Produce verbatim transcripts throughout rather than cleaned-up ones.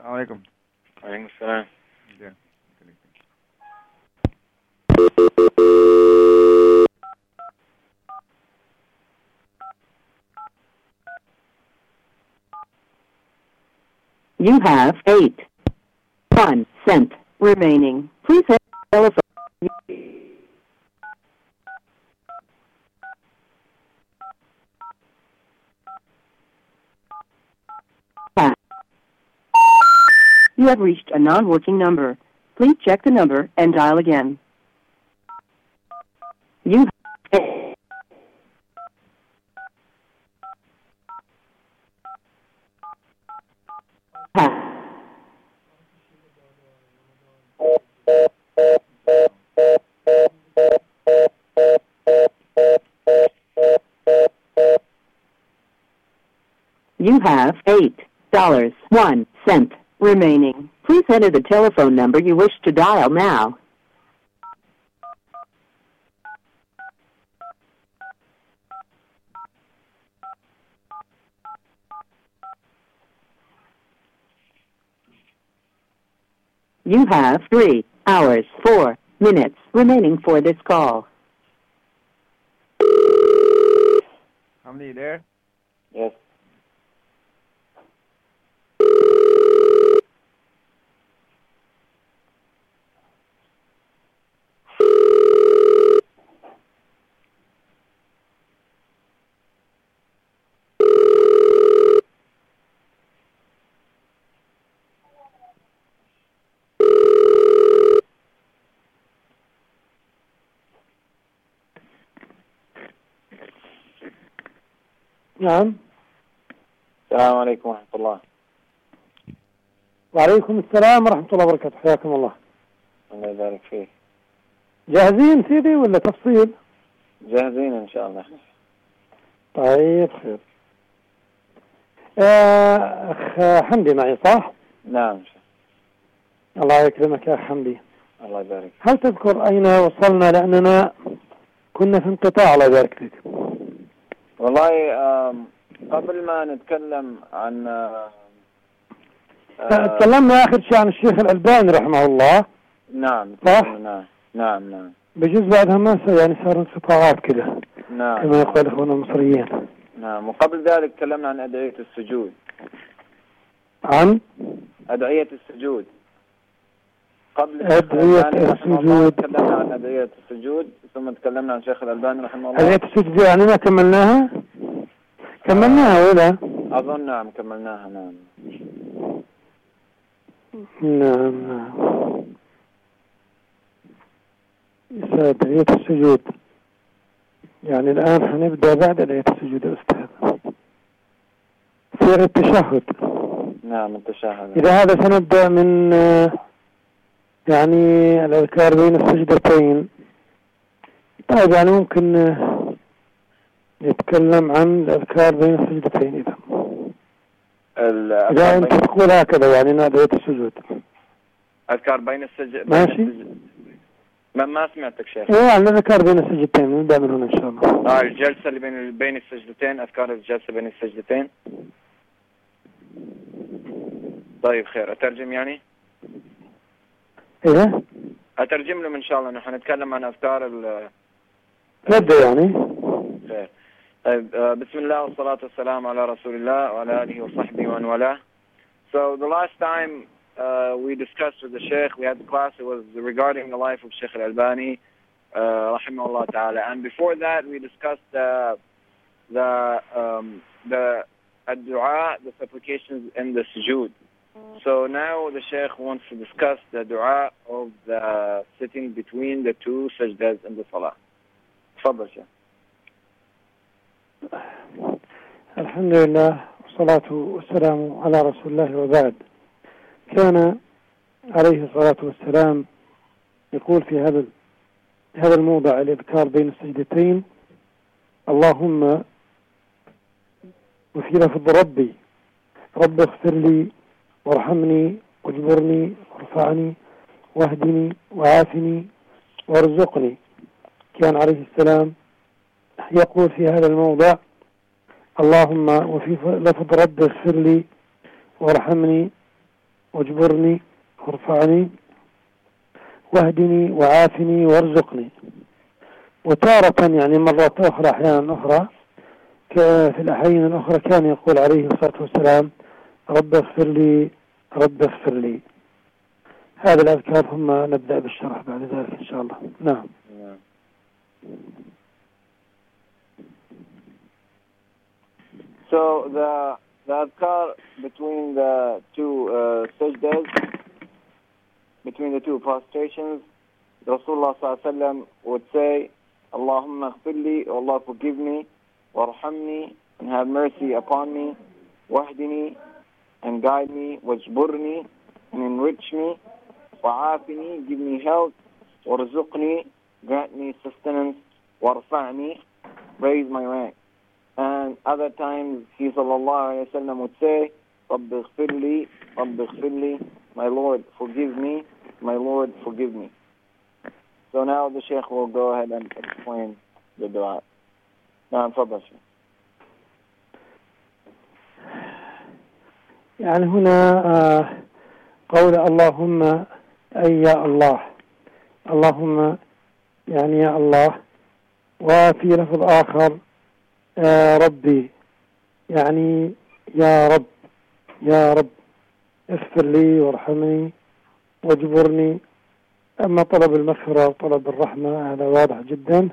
السلام عليكم. وعليكم السلام. You have eight one cent remaining. Please hit telephone. You have reached a non-working number. Please check the number and dial again. You have You have eight dollars one cent remaining. Please enter the telephone number you wish to dial now. You have three hours, four minutes remaining for this call. Hamdi, you there? Yes. نعم. السلام عليكم ورحمة الله. وعليكم السلام ورحمة الله وبركاته. حياكم الله. الله يبارك فيك. جاهزين سيدي ولا تفصيل؟ جاهزين إن شاء الله. طيب خير. أخ حمدي معي صح؟ نعم. الله يكرمك يا حمدي. الله يبارك. هل تذكر أين وصلنا؟ لأننا كنا في انقطاع الله يبارك فيك. والله قبل ما نتكلم عن تكلمنا آخر شيء عن الشيخ الألباني رحمه الله. نعم صح؟ نعم نعم نعم. بجوز بعدها ما يعني صار انقطاعات كده. نعم. كما يقول إخواننا المصريين. نعم. وقبل ذلك تكلمنا عن أدعية السجود. عن؟ أدعية السجود. قبل أدعية السجود. تكلمنا عن أدعية السجود ثم تكلمنا عن شيخ الألباني رحمه الله. أدعية السجود يعني ما كملناها؟ كملناها ولا؟ أظن نعم كملناها. نعم نعم نعم. أدعية السجود يعني الآن هنبدأ بعد أدعية السجود يا أستاذ. صيغة التشهد. نعم التشهد. إذا هذا سنبدأ من يعني الأذكار بين السجدتين. طيب يعني ممكن نتكلم عن الأذكار بين السجدتين إذا إذا أنت تقول هكذا يعني أدعية السجود. أذكار بين السجد. ماشي. ما ما سمعتك شيخ. إيه يعني الأذكار بين السجدتين نبدأ من هنا إن شاء الله. آه الجلسة اللي بين بين السجدتين، أذكار الجلسة بين السجدتين. طيب خير. أترجم يعني؟ إيه؟ أترجم لهم إن شاء الله. نحن نتكلم عن أذكار ال. نبدأ يعني. خير. طيب بسم الله والصلاة والسلام على رسول الله وعلى آله وصحبه ومن والاه. So the last time uh, we discussed with the Sheikh, we had the class, it was regarding the life of Sheikh Al-Albani, uh, rahimahullah ta'ala. And before that, we discussed uh, the um, the ad-du'a, the supplications in the sujood. So now the Sheikh wants to discuss the dua of the sitting between the two sajdas in the salah. تفضل شيخ. الحمد لله والصلاة والسلام على رسول الله وبعد. كان عليه الصلاة والسلام يقول في هذا هذا الموضع الإذكار بين السجدتين: اللهم، وفي لفظ ربي، رب اغفر لي وارحمني واجبرني وارفعني واهدني وعافني وارزقني. كان عليه السلام يقول في هذا الموضع: اللهم، وفي لفظ رب اغفر لي وارحمني واجبرني وارفعني واهدني وعافني وارزقني. وتارة يعني مرات أخرى أحيانا أخرى في الأحيان الأخرى كان يقول عليه الصلاة والسلام رب اغفر لي رب اغفر لي. هذا الأذكار ثم نبدأ بالشرح بعد ذلك إن شاء الله. نعم. So the the adhkar between the two uh, sajdas, between the two prostrations, Rasulullah sallallahu alaihi wasallam would say, Allahumma ighfirli, O Allah forgive me, warhamni, and have mercy upon me, wahdini, and guide me, wajburni, and enrich me, wa'afini, give me health, warzuqni, grant me sustenance, warfa'ni, raise my rank. And other times he sallallahu alayhi wa sallam would say, Rabbi ighfirli, Rabbi ighfirli, my Lord forgive me, my Lord forgive me. So now the Shaykh will go ahead and explain the dua. نعم تفضل شيخ. يعني هنا قول اللهم أي يا الله، اللهم يعني يا الله، وفي لفظ آخر ربي يعني يا رب يا رب اغفر لي وارحمني واجبرني. أما طلب المغفرة وطلب الرحمة هذا واضح جدا.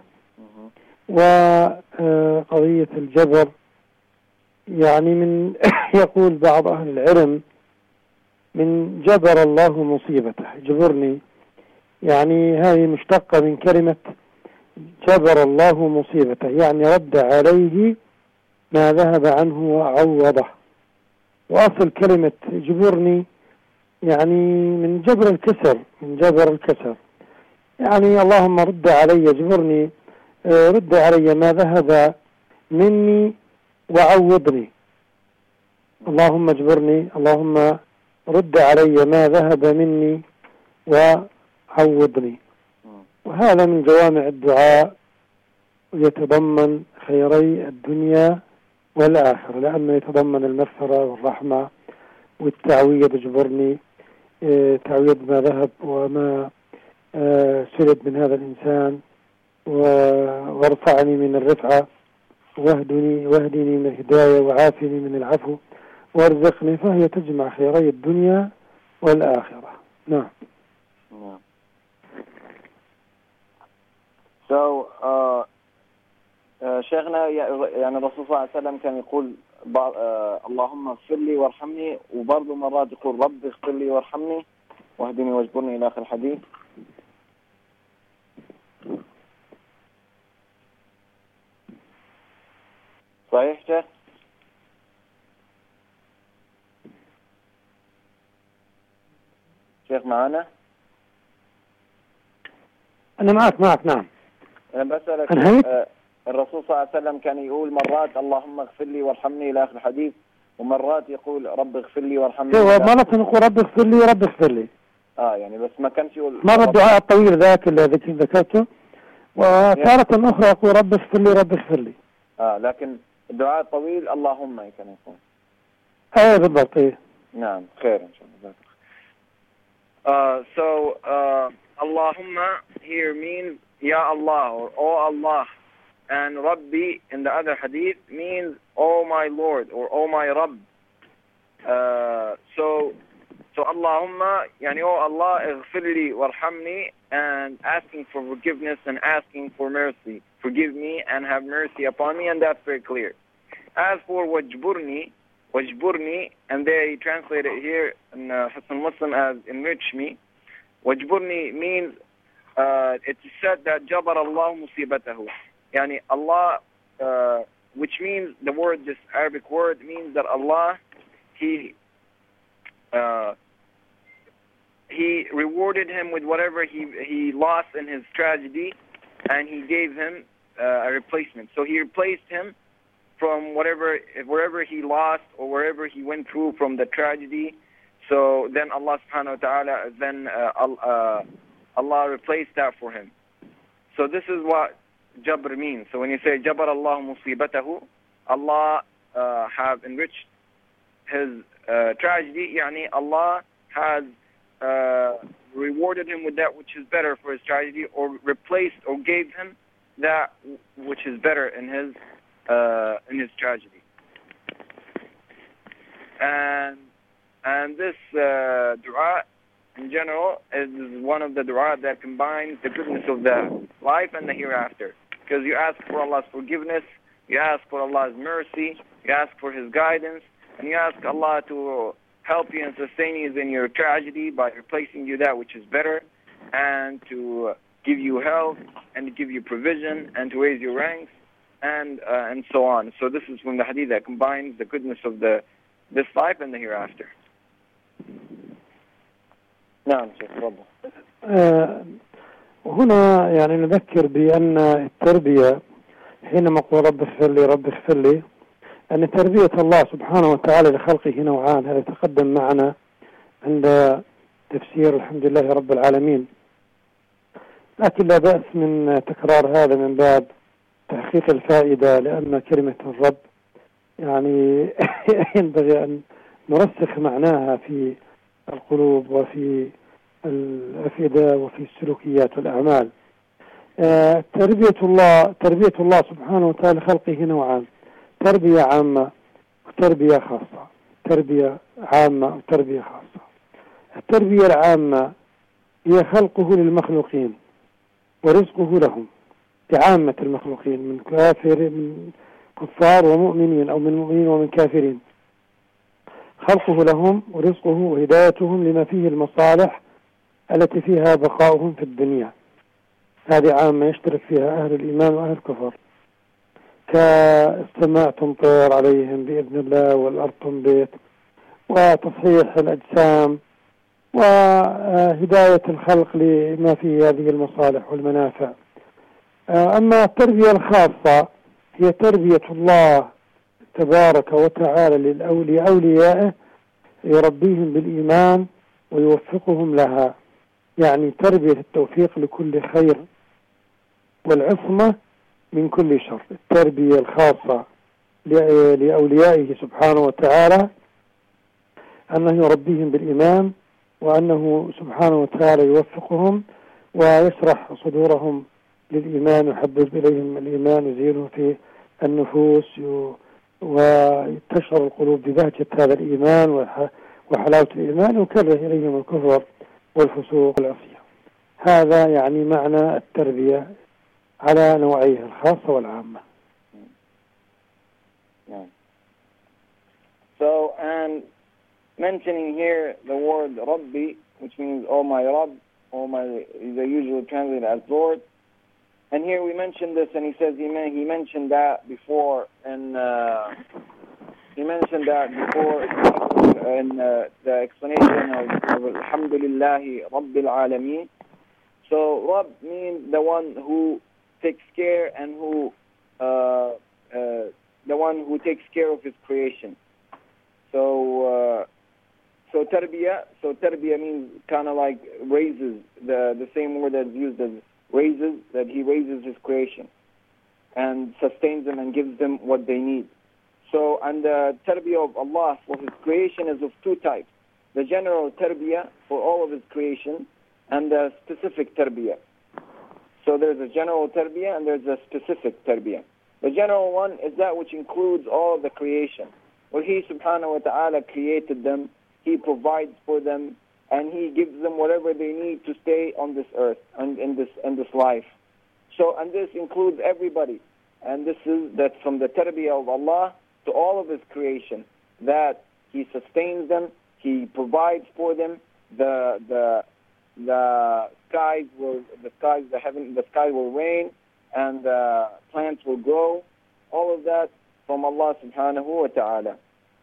وقضية الجبر يعني من يقول بعض أهل العلم من جبر الله مصيبته، جبرني يعني هذه مشتقة من كلمة جبر الله مصيبته، يعني رد عليه ما ذهب عنه وعوضه. وأصل كلمة جبرني يعني من جبر الكسر، من جبر الكسر، يعني اللهم رد علي، جبرني رد علي ما ذهب مني وعوضني. اللهم اجبرني، اللهم رد علي ما ذهب مني وعوضني. وهذا من جوامع الدعاء يتضمن خيري الدنيا والآخرة، لأنه يتضمن المغفرة والرحمة والتعويض. اجبرني تعويض ما ذهب وما سلب من هذا الإنسان، وارفعني من الرفعة، واهدني واهدني من الهداية، وعافني من العفو، وارزقني. فهي تجمع خيري الدنيا والآخرة. نعم. نعم. So uh, uh, شيخنا يعني الرسول صلى الله عليه وسلم كان يقول اللهم اغفر لي وارحمني، وبرضه مرات يقول رب اغفر لي وارحمني واهدني واجبرني إلى آخر الحديث. صحيح شيخ؟ شيخ معنا؟ أنا معك معك نعم. أنا بسألك آه الرسول صلى الله عليه وسلم كان يقول مرات اللهم اغفر لي وارحمني إلى آخر الحديث، ومرات يقول رب اغفر لي وارحمني. ايوه مرة يقول رب اغفر لي رب اغفر لي. اه يعني بس ما كانش يقول مرة الدعاء الطويل ذاك الذي ذكرته، وتارة أخرى يقول رب اغفر لي رب اغفر لي. اه لكن الدعاء الطويل اللهم كان يقول. ايه بالضبط. ايه نعم خير إن شاء الله. Uh, so uh, Allahumma here means Ya Allah or Oh Allah, and Rabbi in the other hadith means Oh my Lord or Oh my Rabb. Uh, so so Allahumma yani Oh Allah ighfirli warhamni, and asking for forgiveness and asking for mercy. Forgive me and have mercy upon me, and that's very clear. As for wajburni, wajburni, and they translate it here in uh, Hassan Muslim as enrich me. Wajburni means uh, it's said that jabar Allah musibatahu. Yani Allah, uh, which means the word, this Arabic word means that Allah, He uh, He rewarded him with whatever he he lost in his tragedy, and He gave him uh, a replacement. So He replaced him from whatever, wherever he lost or wherever he went through from the tragedy. So then Allah subhanahu wa ta'ala, then uh, uh, Allah replaced that for him. So this is what Jabr means. So when you say Jabar Allah musibatahu, Allah uh, have enriched his uh, tragedy, yani Allah has uh, rewarded him with that which is better for his tragedy, or replaced or gave him that which is better in his uh, in his tragedy. And and this uh, dua in general is one of the dua that combines the goodness of the life and the hereafter, because you ask for Allah's forgiveness, you ask for Allah's mercy, you ask for His guidance, and you ask Allah to help you and sustain you in your tragedy by replacing you that which is better, and to give you health, and to give you provision, and to raise your ranks, and uh, and so on. So this is from the hadith that combines the goodness of the this life and the hereafter. نعم شيخ تفضل. هنا يعني نذكر بأن التربية حينما قال رب اغفر لي رب اغفر لي، أن تربية الله سبحانه وتعالى لخلقه نوعان، هذا تقدم معنا عند تفسير الحمد لله رب العالمين، لكن لا بأس من تكرار هذا من باب تحقيق الفائدة، لأن كلمة الرب يعني ينبغي أن نرسخ معناها في القلوب وفي الأفئدة وفي السلوكيات والأعمال. آه تربية الله تربية الله سبحانه وتعالى خلقه نوعان، تربية عامة وتربية خاصة. تربية عامة وتربية خاصة. التربية العامة هي خلقه للمخلوقين ورزقه لهم، لعامة المخلوقين من كافر من كفار ومؤمنين أو من مؤمنين ومن كافرين، خلقه لهم ورزقه وهدايتهم لما فيه المصالح التي فيها بقاؤهم في الدنيا. هذه عامة يشترك فيها أهل الإيمان وأهل الكفر، كالسماء تمطر عليهم بإذن الله والأرض تنبت وتصحيح الأجسام وهداية الخلق لما فيه هذه المصالح والمنافع. أما التربية الخاصة هي تربية الله تبارك وتعالى لأوليائه، يربيهم بالإيمان ويوفقهم لها، يعني تربية التوفيق لكل خير والعصمة من كل شر. التربية الخاصة لأوليائه سبحانه وتعالى أنه يربيهم بالإيمان، وأنه سبحانه وتعالى يوفقهم ويشرح صدورهم للإيمان ويحبب إليهم الإيمان ويزينه في النفوس وتشعر القلوب ببهجة هذا الإيمان وحلاوة الإيمان، ويكره إليهم الكفر والفسوق والعصية. هذا يعني معنى التربية على نوعيها الخاصة والعامة. Yeah. So, and mentioning here the word Rabbi, which means oh my Rabb, oh my, they usually translate as Lord. And here we mentioned this, and he says he, may, he mentioned that before, and uh, he mentioned that before in uh, the explanation of, of Alhamdulillahi Rabbil Alameen. So Rabb means the one who takes care and who uh, uh, the one who takes care of his creation. So uh, so tarbiyah, so tarbiyah means kind of like raises, the the same word that's used as raises, that he raises his creation and sustains them and gives them what they need. So, and the tarbiyah of Allah for his creation is of two types: the general tarbiyah for all of his creation, and the specific tarbiyah. So there's a general tarbiyah and there's a specific tarbiyah. The general one is that which includes all of the creation, where he subhanahu wa ta'ala created them, he provides for them, and he gives them whatever they need to stay on this earth and in this in this life. So, and this includes everybody. And this is that from the tarbiyah of Allah to all of his creation, that he sustains them, he provides for them, the the the skies will the skies the heaven the sky will rain, and the plants will grow. All of that from Allah subhanahu wa ta'ala.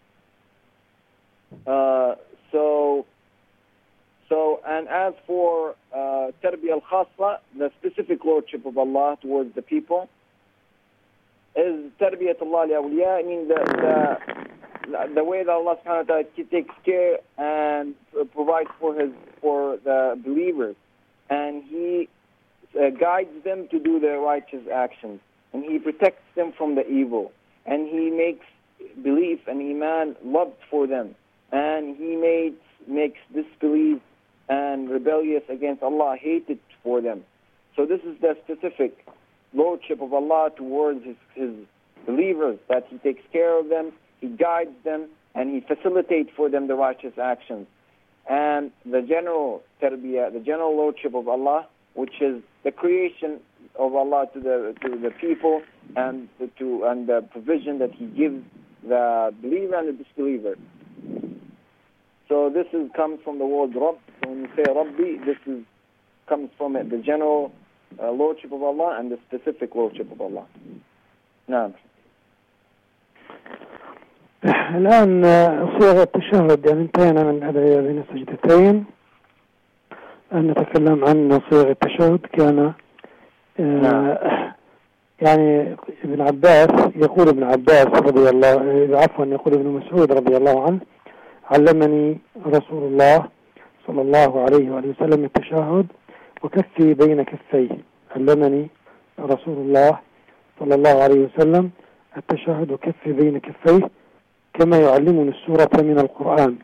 Uh, so So, and as for uh, tarbiyah al-khassa, the specific lordship of Allah towards the people, is tarbiyat Allah li-awliya. I mean, the, the, the way that Allah subhanahu wa ta'ala takes care and provides for his for the believers, and he uh, guides them to do the righteous actions, and he protects them from the evil, and he makes belief and iman loved for them, and he makes makes disbelief and rebellious against Allah hated for them. So this is the specific lordship of Allah towards his, his believers, that He takes care of them, He guides them, and He facilitates for them the righteous actions. And the general tarbiyah, the general lordship of Allah, which is the creation of Allah to the to the people, and the, to and the provision that He gives the believer and the disbeliever. So this is comes from the word Rabb. So when you say Rabbi, this is comes from it, the general uh, lordship of Allah and the specific lordship of Allah. نعم. الآن صيغة التشهد، يعني انتهينا من الأدعية بين السجدتين. أن نتكلم عن صيغة التشهد. كان آه يعني ابن عباس يقول ابن عباس رضي الله عفوا يقول ابن مسعود رضي الله عنه: علمني رسول الله صلى الله عليه وآله وسلم التشهد وكفي بين كفيه. علمني رسول الله صلى الله عليه وسلم التشهد وكفي بين كفيه كما يعلمني السورة من القرآن.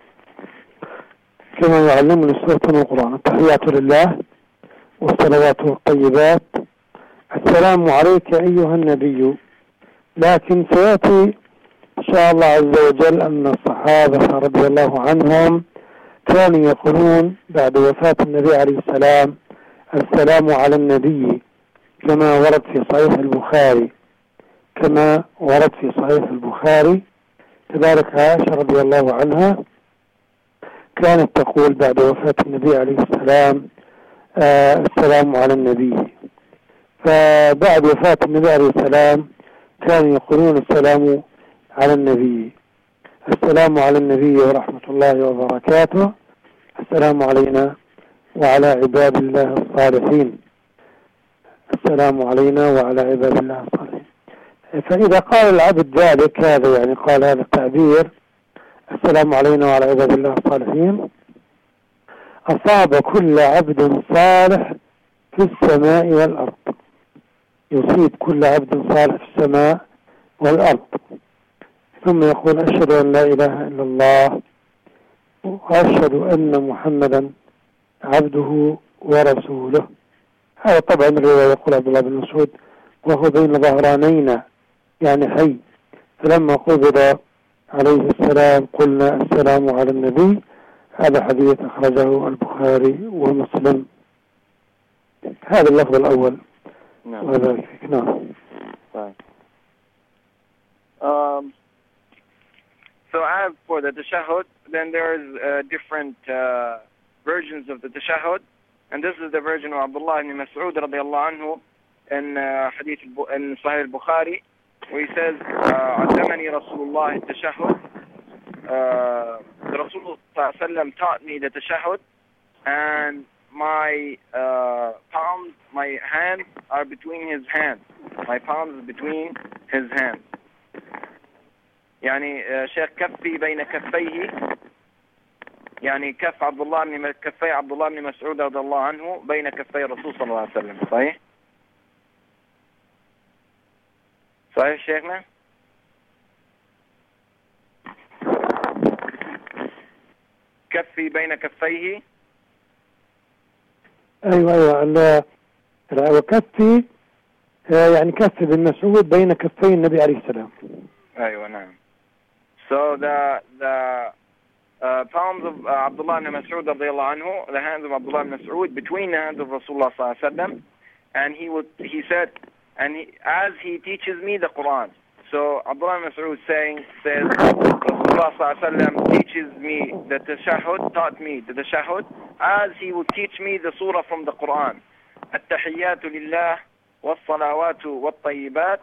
كما يعلمني السورة من القرآن. التحيات لله والصلوات والطيبات. السلام عليك أيها النبي. لكن سيأتي إن شاء الله عز وجل أن الصحابة رضي الله عنهم كانوا يقولون بعد وفاة النبي عليه السلام: السلام على النبي، كما ورد في صحيح البخاري كما ورد في صحيح البخاري. تبارك عائشة رضي الله عنها كانت تقول بعد وفاة النبي عليه السلام: آه السلام على النبي. فبعد وفاة النبي عليه السلام كانوا يقولون: السلام على النبي. السلام على النبي ورحمة الله وبركاته. السلام علينا وعلى عباد الله الصالحين. السلام علينا وعلى عباد الله الصالحين. فإذا قال العبد ذلك، هذا يعني قال هذا التعبير: السلام علينا وعلى عباد الله الصالحين، أصاب كل عبد صالح في السماء والأرض. يصيب كل عبد صالح في السماء والأرض. ثم يقول: أشهد أن لا إله إلا الله وأشهد أن محمدا عبده ورسوله. هذا طبعا الرواية يقول عبد الله بن مسعود: وهو بين ظهرانينا، يعني حي. فلما قبض عليه السلام قلنا: السلام على النبي. هذا حديث أخرجه البخاري ومسلم. هذا اللفظ الأول. نعم. وذلك نعم. Um, so as for the tashahhud, then there's uh, different uh, versions of the tashahhud, and this is the version of Abdullah ibn Mas'ud radiyallahu anhu in uh, hadith in Sahih al-Bukhari, where he says: "Allamani Rasulullah at-tashahhud." The Rasul sallallahu alaihi wasallam taught me the tashahhud, and my uh, palms, my hands are between his hands. My palms are between his hands. يعني شيخ كفي بين كفيه، يعني كف عبد الله بن كفي عبد الله بن مسعود رضي الله عنه بين كفي الرسول صلى الله عليه وسلم. صحيح؟ صحيح شيخنا؟ كفي بين كفيه. أيوة أيوة. وكفي يعني كف بن مسعود بين كفي النبي عليه السلام. أيوة نعم. So the the uh, palms of uh, Abdullah ibn Mas'ud radiyallahu anhu, the hands of Abdullah ibn Mas'ud between the hands of Rasulullah sallallahu alaihi wasallam, and he would he said, and he, as he teaches me the Quran. So Abdullah ibn Mas'ud saying says Rasulullah sallallahu alaihi wasallam teaches me the tashahhud, taught me the tashahhud, as he would teach me the surah from the Quran. التحيات لله والصلوات والطيبات.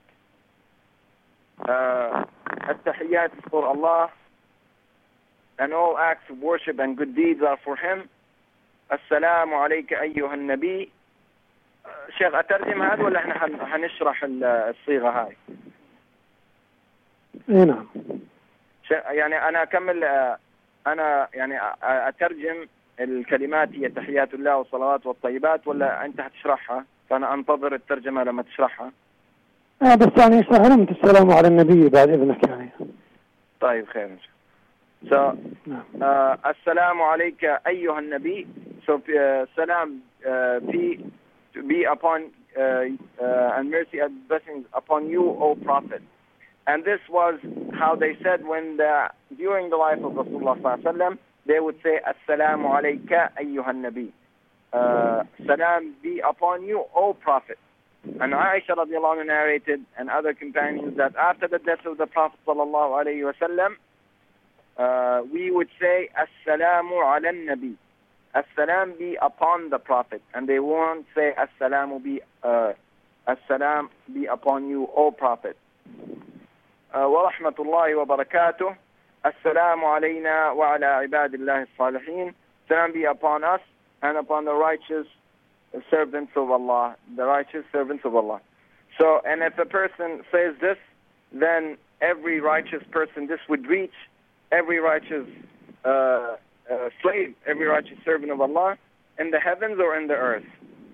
Uh, التحيات is for Allah, and all acts of worship and good deeds are for Him. السلام عليك أيها النبي. شيخ أترجم هذا ولا إحنا هنشرح الصيغة هاي؟ إيه نعم. يعني أنا أكمل، أنا يعني أترجم الكلمات هي تحيات الله والصلوات والطيبات، ولا أنت هتشرحها؟ فأنا أنتظر الترجمة لما تشرحها. آه بس يعني يشرح لهم السلام على النبي بعد إذنك يعني. طيب خير إن شاء So, uh, Assalamu alayka ayyuhan nabi. So, uh, salam uh, be, be upon uh, uh, and mercy and blessings upon you, O Prophet. And this was how they said when the, during the life of Rasulullah sallallahu alaihi wasallam, they would say, Assalamu alayka ayyuhan nabi. Uh, salam be upon you, O Prophet. And Aisha radiallahu anha narrated, and other companions, that after the death of the Prophet sallallahu alayhi wasallam, uh, we would say, Assalamu ala nabi. As-salam be upon the Prophet. And they won't say, As-salamu be, uh, As-salam be upon you, O Prophet. Uh, wa rahmatullahi wa barakatuh. As-salamu alayna wa ala ibadillahi as-salihin. Salam be upon us and upon the righteous servants of Allah. The righteous servants of Allah. So, and if a person says this, then every righteous person, this would reach every righteous uh, uh, slave, every righteous servant of Allah in the heavens or in the earth.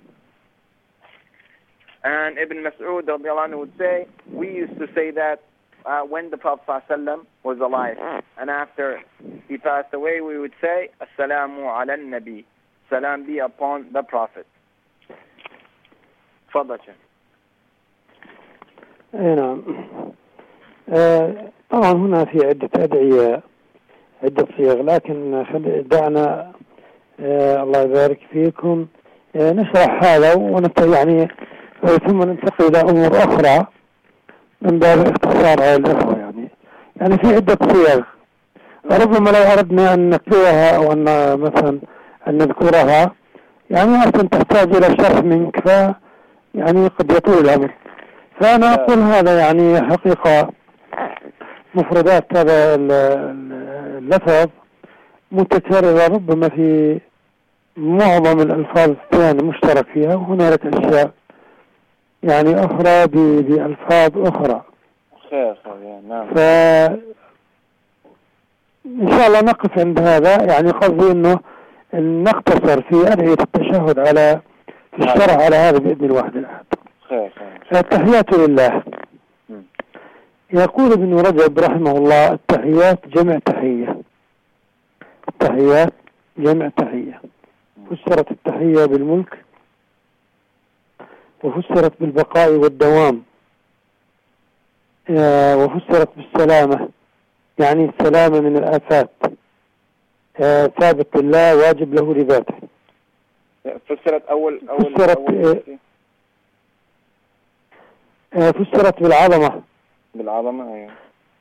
And Ibn Mas'ud radiallahu anhu would say, we used to say that uh, when the Prophet ﷺ was alive, and after he passed away, we would say, Assalamu ala nabi. Salam be upon the Prophet. تفضل شيخ. نعم. آه طبعا هنا في عدة أدعية، عدة صيغ، لكن دعنا آه الله يبارك فيكم آه نشرح هذا ونبدأ يعني ثم ننتقل إلى أمور أخرى من باب اختصار على الأخوة. يعني يعني في عدة صيغ، ربما لو أردنا أن نتلوها أو أن مثلا أن نذكرها يعني أصلا تحتاج إلى شرح منك، ف يعني قد يطول الأمر. فأنا أقول هذا يعني حقيقة مفردات هذا اللفظ متكررة ربما في معظم الألفاظ الثانية مشترك فيها، وهنالك أشياء يعني أخرى بألفاظ أخرى. خير خير نعم. فإن شاء الله نقف عند هذا. يعني قصدي إنه نختصر في أدعية التشهد على في الشرع على هذا بإذن الواحد الأحد. خير خير. التحيات لله. يقول ابن رجب رحمه الله: التحيات جمع تحية. التحيات جمع تحية. فسرت التحية بالملك، وفسرت بالبقاء والدوام، وفسرت بالسلامة، يعني السلامة من الآفات، ثابت لله واجب له لذاته. فسرت أول أول فسرت, أول فسرت بالعظمة. بالعظمة أيوة.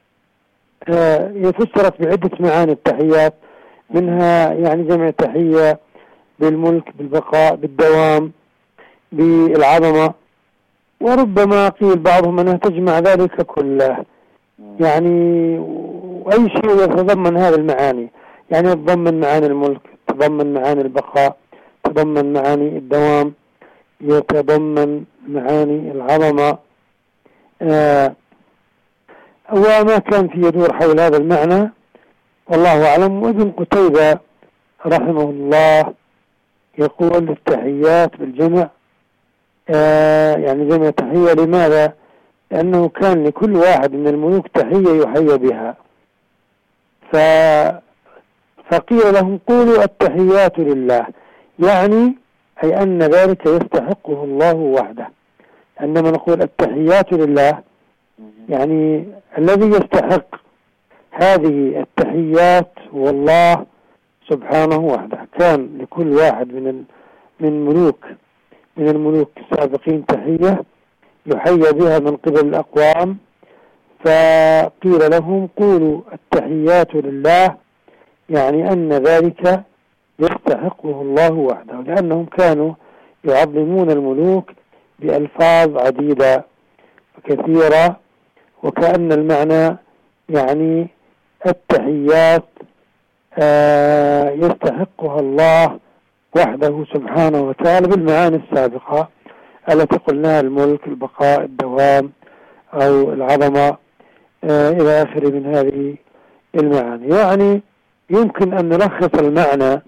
هي فسرت بعدة معاني التحيات، منها يعني جمع تحية بالملك، بالبقاء، بالدوام، بالعظمة، وربما قيل بعضهم أنها تجمع ذلك كله، يعني أي شيء يتضمن هذه المعاني، يعني يتضمن معاني الملك، يتضمن معاني البقاء، يتضمن معاني الدوام، يتضمن معاني العظمة. آه وما كان في يدور حول هذا المعنى والله أعلم. وابن قتيبة رحمه الله يقول التحيات بالجمع، آه يعني جمع تحية. لماذا؟ لأنه كان لكل واحد من الملوك تحية يحيى بها، ف... فقيل لهم قولوا التحيات لله، يعني أي أن ذلك يستحقه الله وحده. عندما نقول التحيات لله يعني الذي يستحق هذه التحيات هو الله سبحانه وحده. كان لكل واحد من من ملوك من الملوك السابقين تحية يحيى بها من قبل الأقوام، فقيل لهم قولوا التحيات لله، يعني أن ذلك يستحقه الله وحده، لأنهم كانوا يعظمون الملوك بألفاظ عديدة كثيرة، وكأن المعنى يعني التحيات آه يستحقها الله وحده سبحانه وتعالى بالمعاني السابقة التي قلناها: الملك، البقاء، الدوام أو العظمة آه إلى آخر من هذه المعاني. يعني يمكن أن نلخص المعنى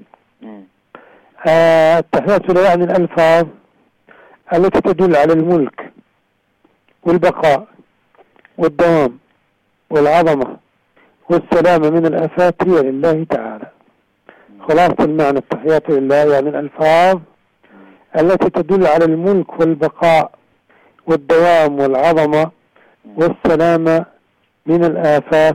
آه التحيات لا يعني الألفاظ التي تدل على الملك والبقاء والدوام والعظمة والسلامة من الآفات هي لله تعالى. خلاصة المعنى التحيات لله يعني الألفاظ التي تدل على الملك والبقاء والدوام والعظمة والسلامة من الآفات،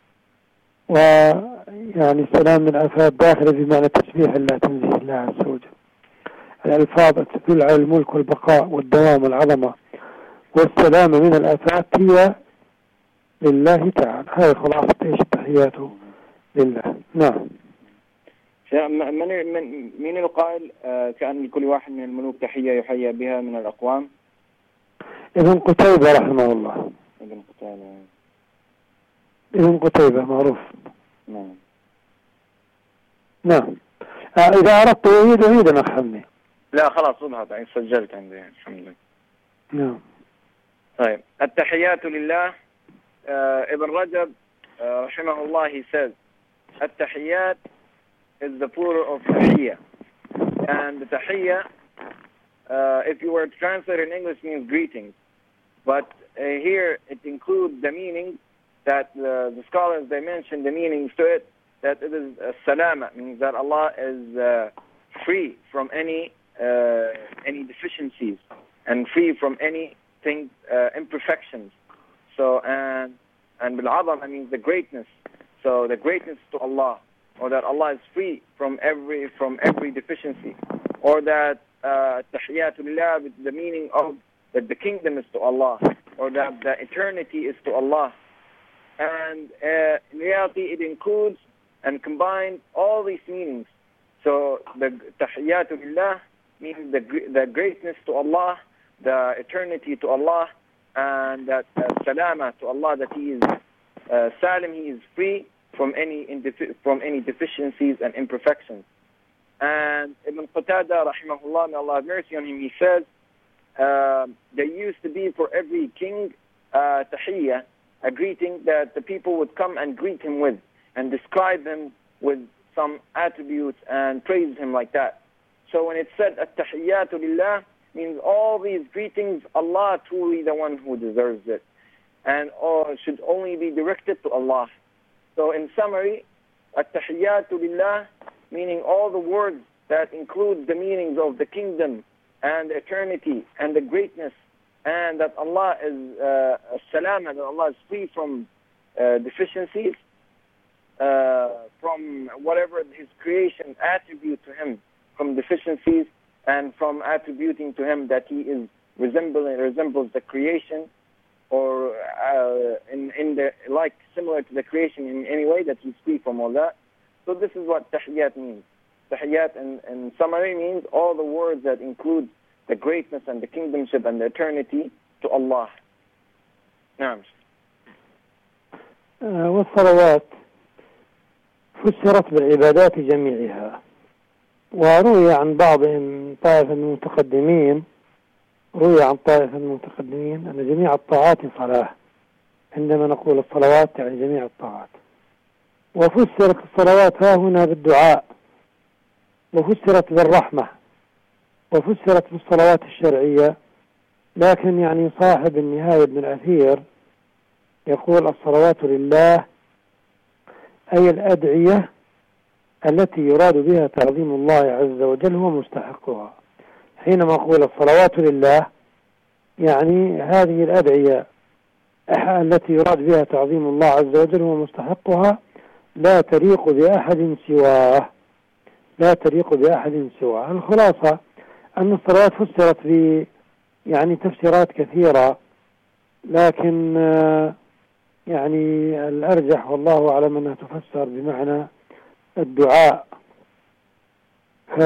ويعني السلام من الآفات داخل في معنى تسبيح الله تنزيه الله عز وجل. الألفاظ التي تدل على الملك والبقاء والدوام والعظمة والسلامة من الآفات هي لله تعالى. هذه خلاصة ايش التحيات لله. نعم. من من من القائل آه كأن لكل واحد من الملوك تحية يحيى بها من الأقوام؟ ابن قتيبة رحمه الله. ابن قتيبة. ابن قتيبة معروف. نعم. نعم. آه إذا أردت أعيد أعيد أنا أخمني. لا خلاص وضحت يعني سجلت عندي الحمد لله. نعم. طيب التحيات لله. آه ابن رجب آه رحمه الله he says التحيات is the plural of tahiyya, and the tahiyya uh, if you were to translate in English means greetings, but uh, here it includes the meaning that uh, the scholars they mentioned the meanings to it, that it is uh, salama, means that Allah is uh, free from any uh, any deficiencies and free from anything uh, imperfections. So and and bil-'azama means the greatness. So the greatness to Allah, or that Allah is free from every from every deficiency, or that tahiyyatu lillah with the meaning of that the kingdom is to Allah, or that the eternity is to Allah. And uh, in reality it includes and combines all these meanings. So the tahiyyatu lillah means the the greatness to Allah, the eternity to Allah, and that uh, salama to Allah, that He is uh, salim, He is free from any from any deficiencies and imperfections. And Ibn Qatada rahimahullah, may Allah have mercy on him, he says uh, there used to be for every king uh, tahiyya, a greeting that the people would come and greet him with and describe him with some attributes and praise him like that. So when it said at-tahiyyatu lillah, means all these greetings, Allah truly the one who deserves it, and all should only be directed to Allah. So in summary, at-tahiyyatu lillah, meaning all the words that include the meanings of the kingdom and eternity and the greatness, and that Allah is uh, salama, that Allah is free from uh, deficiencies, uh, from whatever His creation attribute to Him, from deficiencies, and from attributing to Him that He is resembling resembles the creation, or uh, in in the like similar to the creation in any way, that He's free from all that. So this is what tahiyyat means. Tahiyyat in, in summary means all the words that include the greatness and the kingdomship and the eternity to Allah. نعم. والصلوات فسرت بالعبادات جميعها، وروي عن بعضهم طائفة من المتقدمين روي عن طائفة من المتقدمين أن جميع الطاعات صلاة. عندما نقول الصلوات يعني جميع الطاعات. وفسرت الصلوات ها هنا بالدعاء، وفسرت بالرحمة، وفسرت بالصلوات الشرعية. لكن يعني صاحب النهاية ابن الأثير يقول الصلوات لله أي الأدعية التي يراد بها تعظيم الله عز وجل هو مستحقها. حينما أقول الصلوات لله يعني هذه الأدعية التي يراد بها تعظيم الله عز وجل هو مستحقها، لا تليق بأحد سواه، لا تليق بأحد سواه. الخلاصة أن الصلوات فسرت ب يعني تفسيرات كثيرة، لكن يعني الأرجح والله أعلم أنها تفسر بمعنى الدعاء. ف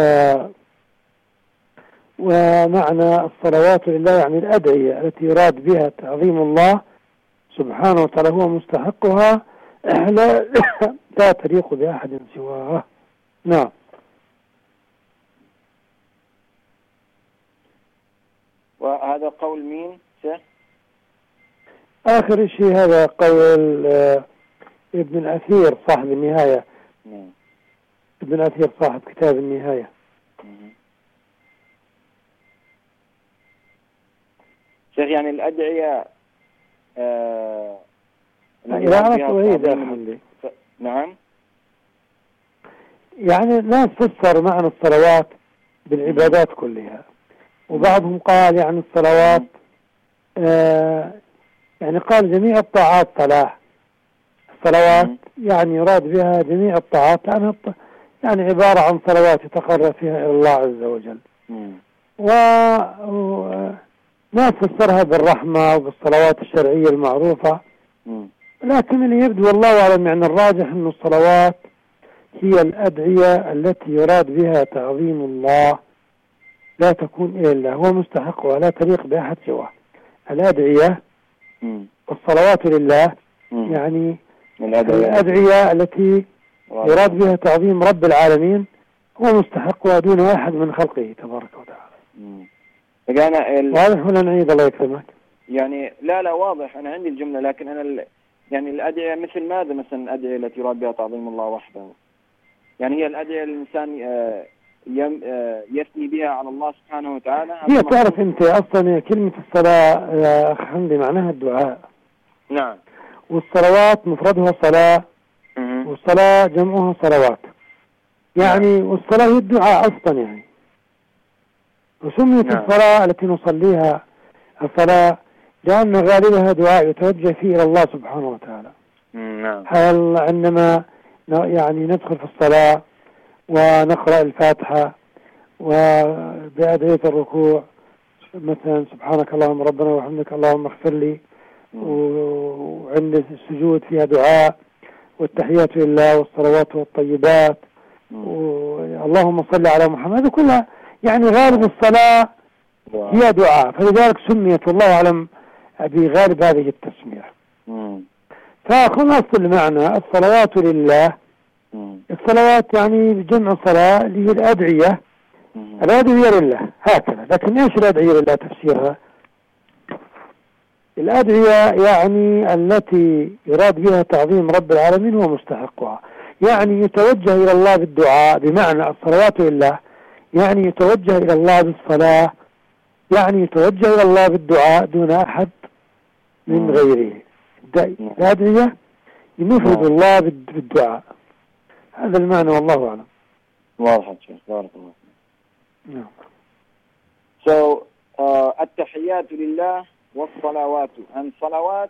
ومعنى الصلوات لله يعني الأدعية التي يراد بها تعظيم الله سبحانه وتعالى هو مستحقها، لا, لا تليق بأحد سواه. نعم. وهذا قول مين شيخ؟ آخر شيء هذا قول ابن الأثير صاحب النهاية. مم. ابن الأثير صاحب كتاب النهاية. مم. شيخ يعني الأدعية آه إذا أردت أعيد يا حمدي. نعم. يعني الناس فسر معنى الصلوات بالعبادات كلها، وبعضهم قال يعني الصلوات آه يعني قال جميع الطاعات صلاة. الصلوات يعني يراد بها جميع الطاعات، لأنها يعني عبارة عن صلوات يتقرب فيها إلى الله عز وجل. وناس فسرها بالرحمة وبالصلوات الشرعية المعروفة، لكن اللي يبدو والله أعلم يعني الراجح أن الصلوات هي الأدعية التي يراد بها تعظيم الله، لا تكون إلا هو مستحق ولا تليق بأحد سواه. الأدعية والصلوات لله يعني الأدعية التي يراد بها تعظيم رب العالمين، هو مستحق دون أحد من خلقه تبارك وتعالى. ال... واضح ولا نعيد؟ الله يكرمك. يعني لا لا واضح، أنا عندي الجملة، لكن أنا ال... يعني الأدعية مثل ماذا مثلا الأدعية التي يراد بها تعظيم الله وحده؟ يعني هي الأدعية الإنسان يم... يثني بها على الله سبحانه وتعالى. هي تعرف أنت أصلا كلمة الصلاة يا أخ حمدي معناها الدعاء. نعم. والصلوات مفردها صلاة، والصلاة جمعها صلوات يعني. نعم. والصلاة هي الدعاء أصلا يعني، وسميت نعم. الصلاة التي نصليها الصلاة لأن غالبها دعاء يتوجه فيه إلى الله سبحانه وتعالى. نعم. هل عندما يعني ندخل في الصلاة ونقرأ الفاتحة وبأدعية الركوع مثلا سبحانك اللهم ربنا وبحمدك اللهم اغفر لي، وعند السجود فيها دعاء، والتحيات لله والصلوات والطيبات، اللهم صل على محمد، كلها يعني غالب الصلاة هي دعاء، فلذلك سميت والله أعلم بغالب هذه التسمية. فخلاص المعنى الصلوات لله، الصلوات يعني بجمع صلاة اللي هي الأدعية، الأدعية لله هكذا. لكن إيش الأدعية لله تفسيرها؟ الأدعية يعني التي يراد بها تعظيم رب العالمين ومستحقها، يعني يتوجه إلى الله بالدعاء، بمعنى الصلوات لله يعني يتوجه إلى الله بالصلاة، يعني يتوجه إلى الله بالدعاء دون أحد من غيره. الأدعية ينفرد الله بالدعاء، هذا المعنى والله أعلم. واضح شيخ، بارك الله فيك. نعم. So uh, التحيات لله والصلوات. And salawat,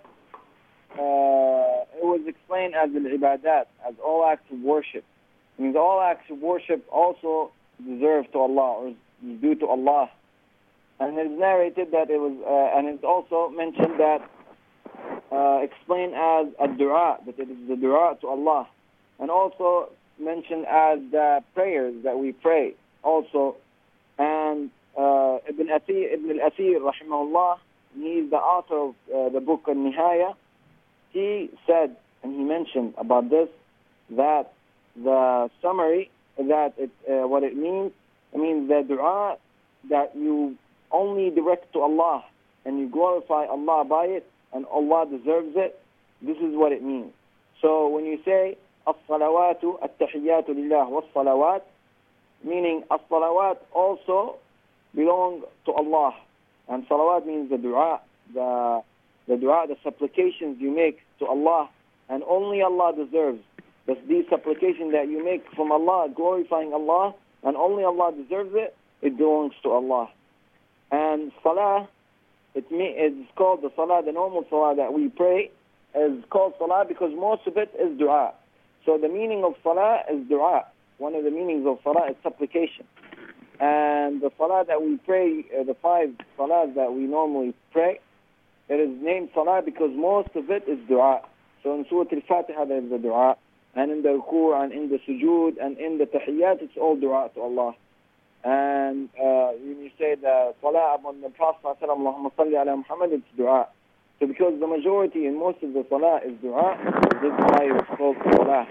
uh, it was explained as al-ibadat, as all acts of worship. It means all acts of worship also deserve to Allah, or is due to Allah. And it is narrated that it was, uh, and it's also mentioned that, uh, explained as a dua, that it is the dua to Allah. And also mentioned as the prayers that we pray also. And uh, Ibn Athir, Ibn al-Athir, rahimahullah, he is the author of uh, the book Al-Nihaya. He said, and he mentioned about this, that the summary, that it, uh, what it means, I mean the dua that you only direct to Allah and you glorify Allah by it and Allah deserves it, this is what it means. So when you say as-salawatu at-tahiyyatu lillah was-salawat, meaning as-salawat also belong to Allah, and salawat means the dua, the the dua, the supplications you make to Allah, and only Allah deserves. But these supplications that you make from Allah, glorifying Allah, and only Allah deserves it, it belongs to Allah. And salah, it it's called the salah, the normal salah that we pray, is called salah because most of it is dua. So the meaning of salah is dua. One of the meanings of salah is supplication. And the salah that we pray, uh, the five salahs that we normally pray, it is named salah because most of it is dua. So in Surah Al-Fatiha there is the dua, and in the ruku' and in the sujood and in the tahiyyat, it's all dua to Allah. And uh, when you say the salah upon the Prophet Allahumma salli ala Muhammad, it's dua. So because the majority in most of the salah is dua, this is why it's called salah.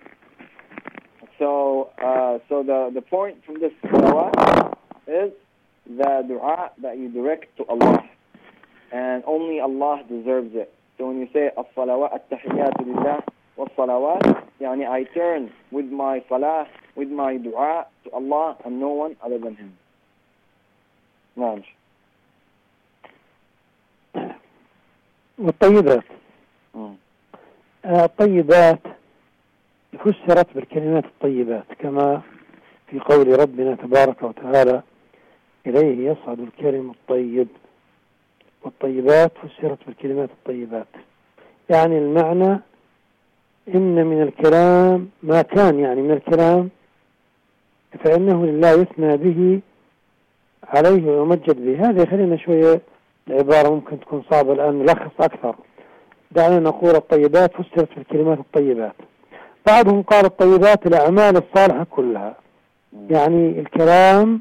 So, uh, so the, the point from this salawat is the dua that you direct to Allah, and only Allah deserves it. So when you say as-salawat at-tahiyyatu lillah was-salawat, yani I turn with my salah, with my dua to Allah and no one other than Him. نعم. والطيبات الطيبات فسرت بالكلمات الطيبات كما في قول ربنا تبارك وتعالى إليه يصعد الكلم الطيب، والطيبات فسرت بالكلمات الطيبات، يعني المعنى إن من الكلام ما كان يعني من الكلام فإنه لله يثنى به عليه ويمجد به. هذا خلينا شوية العبارة ممكن تكون صعبة الآن نلخص أكثر. دعنا نقول الطيبات فسرت بالكلمات الطيبات. بعضهم قال الطيبات الأعمال الصالحة كلها، يعني الكلام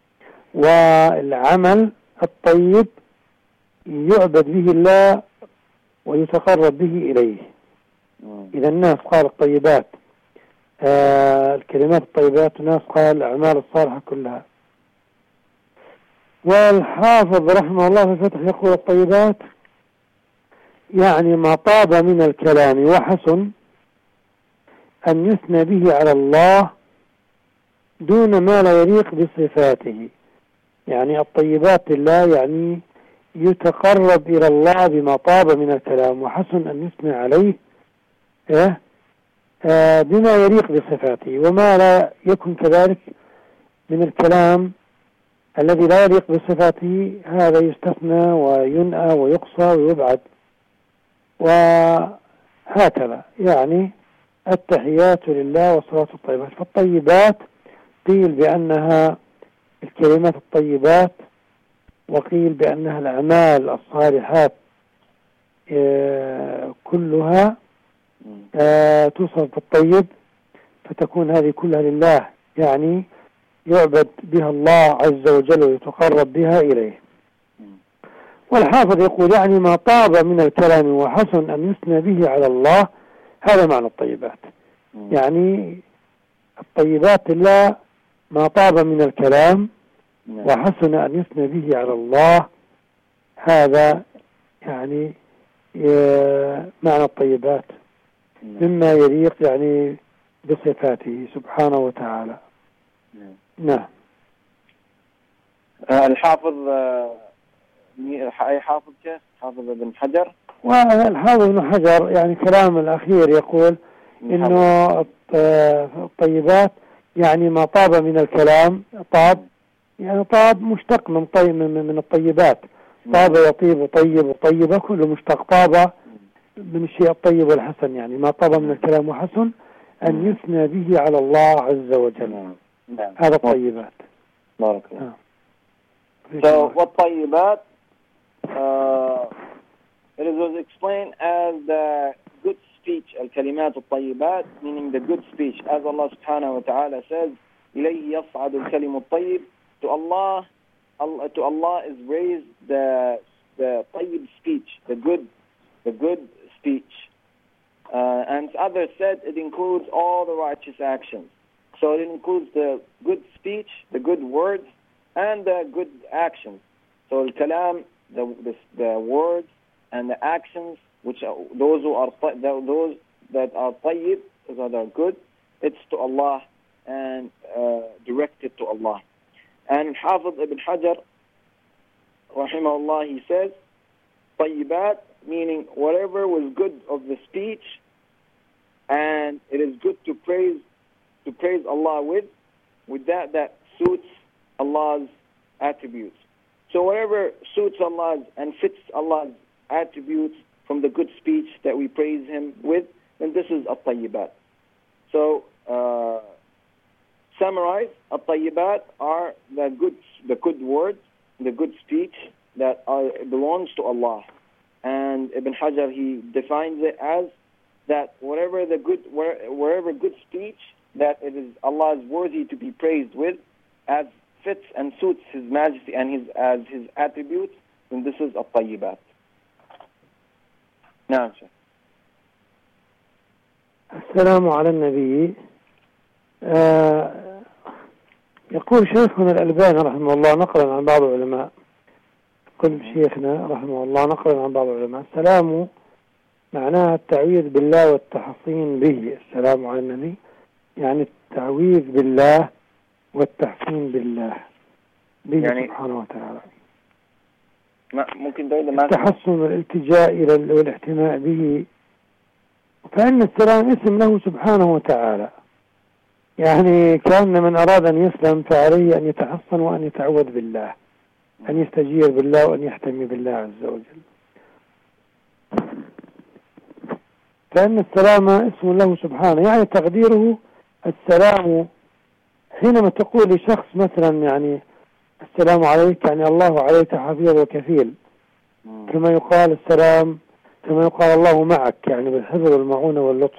والعمل الطيب يعبد به الله ويتقرب به إليه. إذا الناس قال الطيبات آه الكلمات الطيبات، والناس قال الأعمال الصالحة كلها. والحافظ رحمه الله في الفتح يقول الطيبات يعني ما طاب من الكلام وحسن أن يثنى به على الله دون ما لا يليق بصفاته. يعني الطيبات لله يعني يتقرب إلى الله بما طاب من الكلام، وحسن أن يثنى عليه إيه؟ آه بما يليق بصفاته، وما لا يكن كذلك من الكلام الذي لا يليق بصفاته هذا يستثنى وينأى ويقصى ويبعد. وهكذا يعني التحيات لله والصلاة الطيبات. فالطيبات قيل بأنها الكلمات الطيبات، وقيل بأنها الأعمال الصالحات كلها توصف بالطيب، فتكون هذه كلها لله، يعني يعبد بها الله عز وجل ويتقرب بها إليه. والحافظ يقول يعني ما طاب من الكلام وحسن أن يثنى به على الله، هذا معنى الطيبات. يعني الطيبات لله ما طاب من الكلام وحسن أن يثنى به على الله، هذا يعني معنى الطيبات مما يليق يعني بصفاته سبحانه وتعالى. نعم. الحافظ أي حافظ كيف؟ حافظ ابن حجر. والحافظ ابن حجر يعني كلام الأخير يقول إنه الطيبات يعني ما طاب من الكلام. طاب يعني طاب مشتق من طيب من الطيبات. طاب يطيب وطيب وطيبة كله مشتق. طاب من الشيء الطيب والحسن، يعني ما طاب من الكلام وحسن أن يثنى به على الله عز وجل. هذا الطيبات. بارك الله. So والطيبات uh, it was explained as the good speech, الكلمات الطيبات, meaning the good speech, as Allah subhanahu wa ta'ala says, إليه يصعد الكلم الطيب. To Allah, Allah, to Allah is raised the the طيب speech, the good, the good speech. Uh, and others said it includes all the righteous actions. So it includes the good speech, the good words, and the good actions. So al-kalam, the, the the words and the actions, which are those who are those that are tayyib, those that are good, it's to Allah and uh, directed to Allah. And Hafiz ibn Hajar, rahimahullah, he says, tayyibat, meaning whatever was good of the speech, and it is good to praise to praise Allah with, with that that suits Allah's attributes. So whatever suits Allah's and fits Allah's attributes from the good speech that we praise Him with, then this is at-tayyibat. So uh, summarize, at-tayyibat are the good the good words, the good speech that are, belongs to Allah. And Ibn Hajar, he defines it as that whatever the good where, wherever good speech that it is Allah is worthy to be praised with, as fits and suits His Majesty and His as His attributes, then this is at-tayyibat. نعم شيخ. السلام على النبي. آه يقول شيخنا الألباني رحمه الله نقلا عن بعض العلماء، كل شيخنا رحمه الله نقلا عن بعض العلماء، السلام معناها التعويذ بالله والتحصين به. السلام على النبي يعني التعويذ بالله والتحصين بالله به يعني سبحانه وتعالى. ممكن ده ما التحصن والالتجاء إلى والاحتماء به فإن السلام اسم له سبحانه وتعالى، يعني كأن من أراد أن يسلم فعليه أن يتحصن وأن يتعوذ بالله، أن يستجير بالله وأن يحتمي بالله عز وجل. فإن السلام اسم له سبحانه، يعني تقديره السلام حينما تقول لشخص مثلا يعني السلام عليك، يعني الله عليك حفيظ وكفيل، كما يقال السلام كما يقال الله معك، يعني بالحفظ والمعونة واللطف.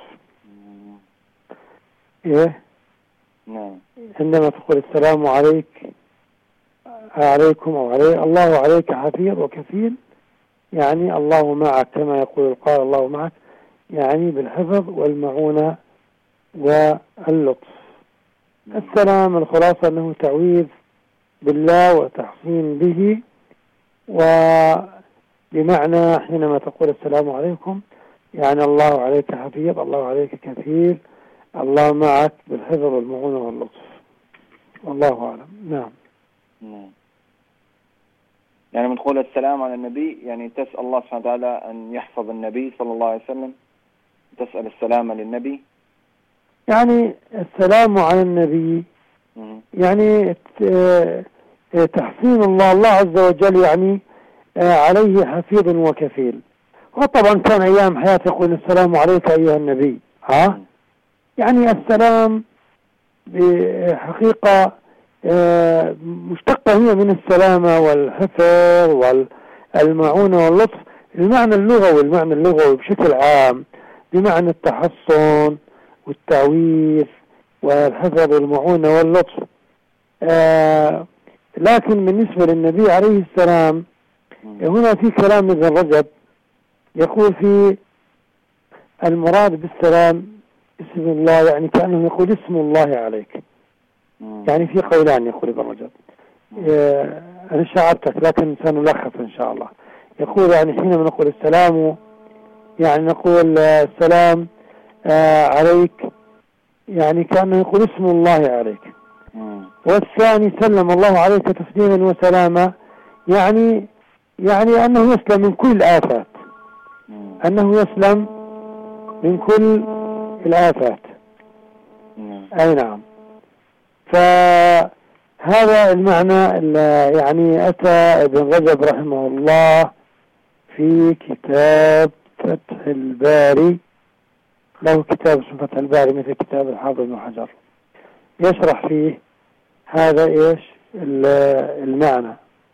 إيه؟ نعم. عندما تقول السلام عليك عليكم أو علي الله عليك حفيظ وكفيل، يعني الله معك، كما يقول قال الله معك، يعني بالحفظ والمعونة واللطف. السلام الخلاصة أنه تعويذ بالله وتحصين به، وبمعنى حينما تقول السلام عليكم يعني الله عليك حفيظ، الله عليك كفيل، الله معك بالحفظ والمعونة واللطف. والله أعلم. نعم. نعم. يعني من تقول السلام على النبي يعني تسأل الله سبحانه وتعالى أن يحفظ النبي صلى الله عليه وسلم، تسأل السلام للنبي. يعني السلام على النبي يعني تحسين الله الله عز وجل، يعني عليه حفيظ وكفيل. وطبعا كان أيام حياته يقول السلام عليك أيها النبي. ها يعني السلام بحقيقة مشتقة هي من السلامة والحفظ والمعونة واللطف، المعنى اللغوي المعنى اللغوي بشكل عام، بمعنى التحصن والتعويذ والحفظ والمعونة واللطف. آه لكن بالنسبة للنبي عليه السلام هنا في كلام ابن رجب يقول في المراد بالسلام اسم الله، يعني كأنه يقول اسم الله عليك. يعني في قولان يقول ابن رجب، آه أنا شعرتك لكن سنلخص إن شاء الله. يقول يعني حينما نقول السلام يعني نقول السلام آه عليك، يعني كأنه يقول اسم الله عليك. والثاني سلم الله عليك تسليما وسلاما، يعني يعني أنه يسلم من كل الآفات، أنه يسلم من كل الآفات. أي نعم. فهذا المعنى اللي يعني أتى ابن رجب رحمه الله في كتاب فتح الباري، له كتاب اسمه فتح الباري مثل كتاب الحافظ بن حجر، يشرح فيه هذا إيش المعنى.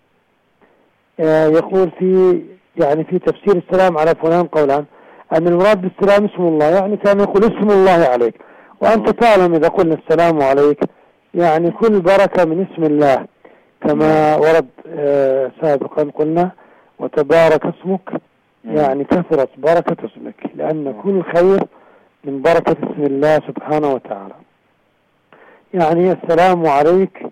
يقول في يعني في تفسير السلام على فلان قولان، أن المراد بالسلام اسم الله، يعني كان يقول اسم الله عليك، وأنت تعلم إذا قلنا السلام عليك يعني كل بركة من اسم الله، كما ورد سابقا قلنا وتبارك اسمك، يعني كثرت بركة اسمك، لأن كل خير من بركة اسم الله سبحانه وتعالى. يعني السلام عليك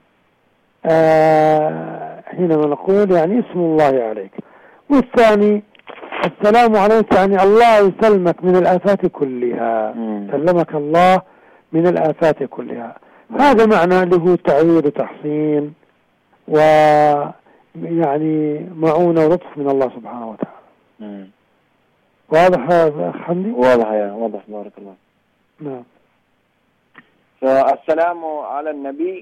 آه حينما نقول يعني اسم الله عليك. والثاني السلام عليك يعني الله يسلمك من الآفات كلها، سلمك الله من الآفات كلها. هذا معنى له تعويض وتحصين ويعني معونة ولطف من الله سبحانه وتعالى. مم. واضح يا حمدي؟ واضح يا واضح بارك الله. نعم. فالسلام على النبي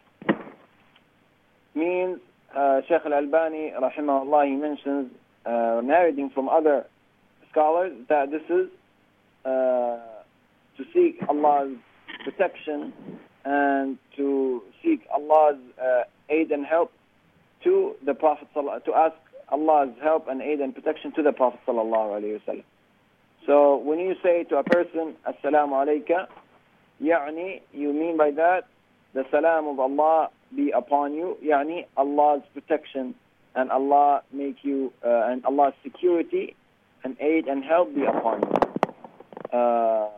means uh, Sheikh Al-Albani rahimahullah, he mentions uh, narrating from other scholars that this is uh, to seek Allah's protection and to seek Allah's uh, aid and help to the Prophet, to ask Allah's help and aid and protection to the Prophet sallallahu alaihi wasallam. So when you say to a person assalamu alayka, يعني you mean by that the salam of Allah be upon you, يعني Allah's protection and Allah make you uh, and Allah's security and aid and help be upon you. Uh,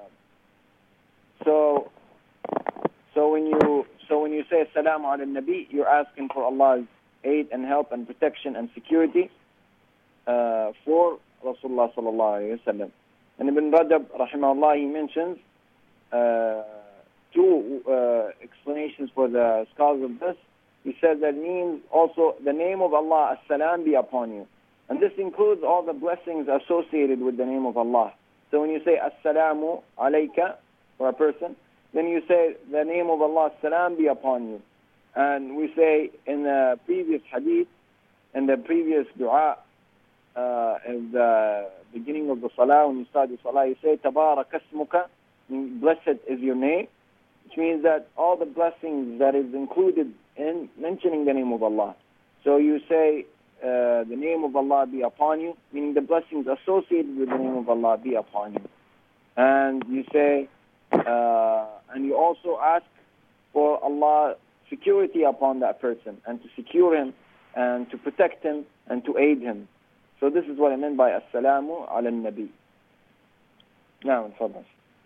so so when you so when you say assalamu ala nabi, you're asking for Allah's aid and help and protection and security uh, for Rasulullah sallallahu alayhi wa sallam. And Ibn Rajab rahimahullah, he mentions uh, two uh, explanations for the scholars of this. He says that means also the name of Allah, as-salam be upon you. And this includes all the blessings associated with the name of Allah. So when you say Assalamu alayka for a person, then you say the name of Allah, Salam be upon you. And we say in the previous hadith, in the previous dua, uh, in the beginning of the salah, when you start the salah, you say Tabarak asmuka, blessed is your name, which means that all the blessings that is included in mentioning the name of Allah. So you say uh, the name of Allah be upon you, meaning the blessings associated with the name of Allah be upon you. And you say, uh, and you also ask for Allah security upon that person, and to secure him, and to protect him, and to aid him. So this is what I meant by Assalamu ala nabi. نعم تفضل.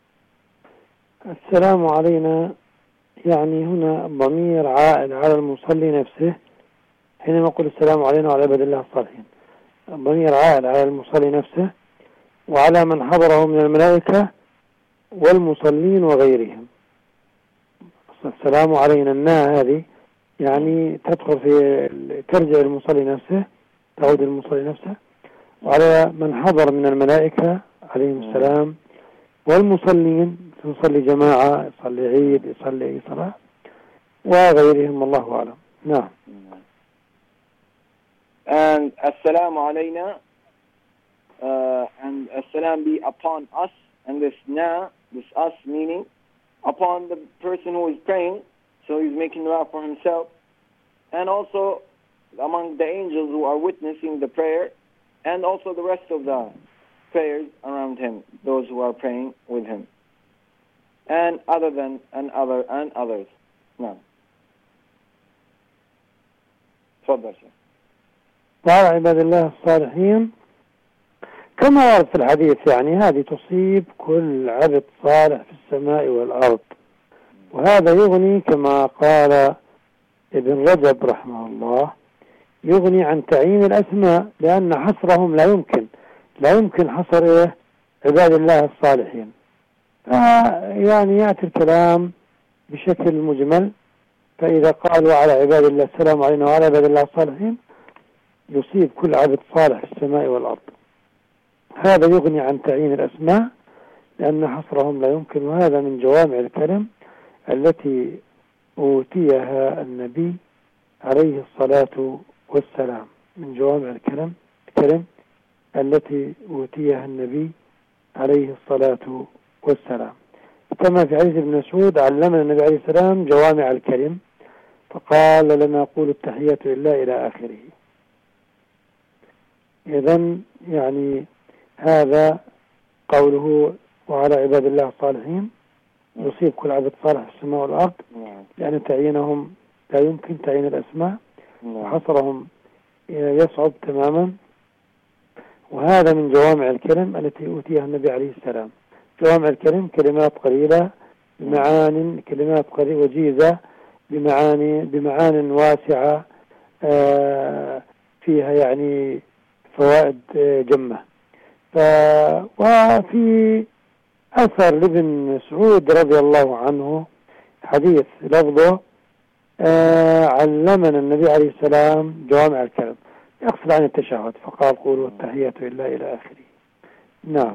السلام علينا يعني هنا ضمير عائد على المصلي نفسه حينما نقول السلام علينا وعلى عباد الله الصالحين. ضمير عائد على المصلي نفسه وعلى من حضره من الملائكة والمصلين وغيرهم. السلام علينا النا هذه يعني تدخل في ترجع المصلي نفسه، تعود المصلي نفسه، وعلى من حضر من الملائكة عليهم السلام والمصلين، يصلي جماعة، يصلي عيد، يصلي أي صلاة، وغيرهم الله أعلم. نعم. And Assalamu alayna, uh, and Assalam be upon us, and this na, this us meaning upon the person who is praying, so he's making dua for himself, and also among the angels who are witnessing the prayer, and also the rest of the prayers around him, those who are praying with him, and other than and other and others. No. تفضل شيخ. وعلى عباد الله الصالحين كما ورد في الحديث، يعني هذه تصيب كل عبد صالح في السماء والأرض، وهذا يغني كما قال ابن رجب رحمه الله، يغني عن تعيين الأسماء، لأن حصرهم لا يمكن لا يمكن حصر إيه عباد الله الصالحين. يعني يأتي الكلام بشكل مجمل، فإذا قالوا على عباد الله السلام علينا وعلى عباد الله الصالحين يصيب كل عبد صالح في السماء والأرض. هذا يغني عن تعيين الأسماء لأن حصرهم لا يمكن، وهذا من جوامع الكلم التي أوتيها النبي عليه الصلاة والسلام، من جوامع الكلم الكلم التي أوتيها النبي عليه الصلاة والسلام، كما في حديث ابن مسعود علمنا النبي عليه السلام جوامع الكلم فقال لنا نقول التحيات لله إلى آخره. إذن يعني هذا قوله وعلى عباد الله الصالحين يصيب كل عبد صالح في السماء والأرض، لأن تعيينهم لا يمكن تعيين الأسماء، وحصرهم يصعب تماما، وهذا من جوامع الكلم التي أوتيها النبي عليه السلام. جوامع الكلم كلمات قليلة بمعان كلمات قليلة وجيزة بمعاني بمعان واسعة فيها يعني فوائد جمة. ف... وفي أثر لابن مسعود رضي الله عنه حديث لفظه آه علمنا النبي عليه السلام جوامع الكلم، يقصد عن التشهد، فقال قولوا التحيات لله إلى آخره. نعم.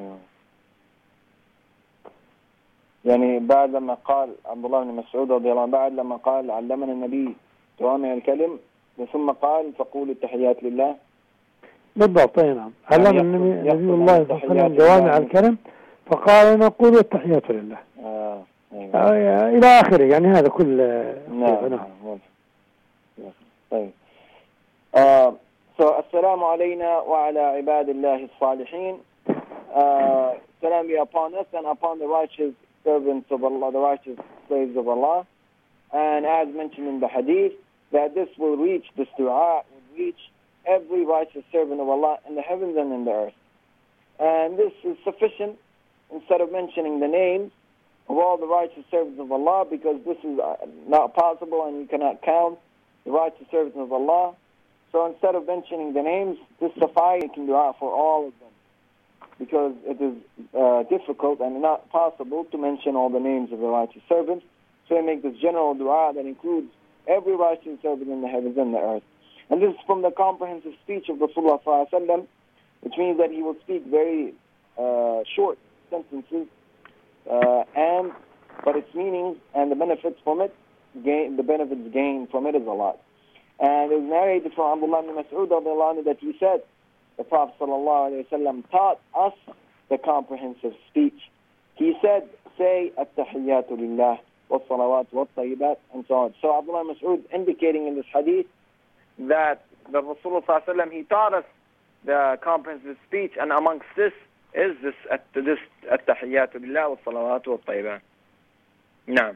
يعني بعد لما قال عبد الله بن مسعود رضي الله عنه، بعد لما قال علمنا النبي جوامع الكلم ثم قال فقولوا التحيات لله. بالضبط. نعم. علمنا النبي نبي الله صلى الله عليه وسلم جوامع الكلم فقال نقول التحيات لله. آه. آه. إلى آخره، يعني هذا كل. نعم. نعم. طيب. آه. So السلام علينا وعلى عباد الله الصالحين. Uh, salam be upon us and upon the righteous servants of Allah, the righteous slaves of Allah. And as mentioned in the hadith, that this will reach, this dua will reach every righteous servant of Allah in the heavens and in the earth. And this is sufficient instead of mentioning the names of all the righteous servants of Allah, because this is not possible and you cannot count the righteous servants of Allah. So instead of mentioning the names, this suffices making dua for all of them, because it is uh, difficult and not possible to mention all the names of the righteous servants. So we make this general dua that includes every righteous servant in the heavens and the earth. And this is from the comprehensive speech of Rasulullah sallallahu alaihi wasallam, which means that he will speak very uh, short sentences, uh, and but its meanings and the benefits from it, gain, the benefits gained from it is a lot. And it was narrated from Abdullah ibn Mas'ud that he said, the Prophet sallallahu alaihi wasallam taught us the comprehensive speech. He said, say at-tahiyyatu lillah wa-salawat wa-tayyibat, and so on. So Abdullah ibn Mas'ud indicating in this hadith that the Rasulullah sallallahu alaihi wasallam, he taught us the comprehensive speech, and amongst this is this this at-tahiyyatu lillah wa-salawat wa-tayyibat. نعم.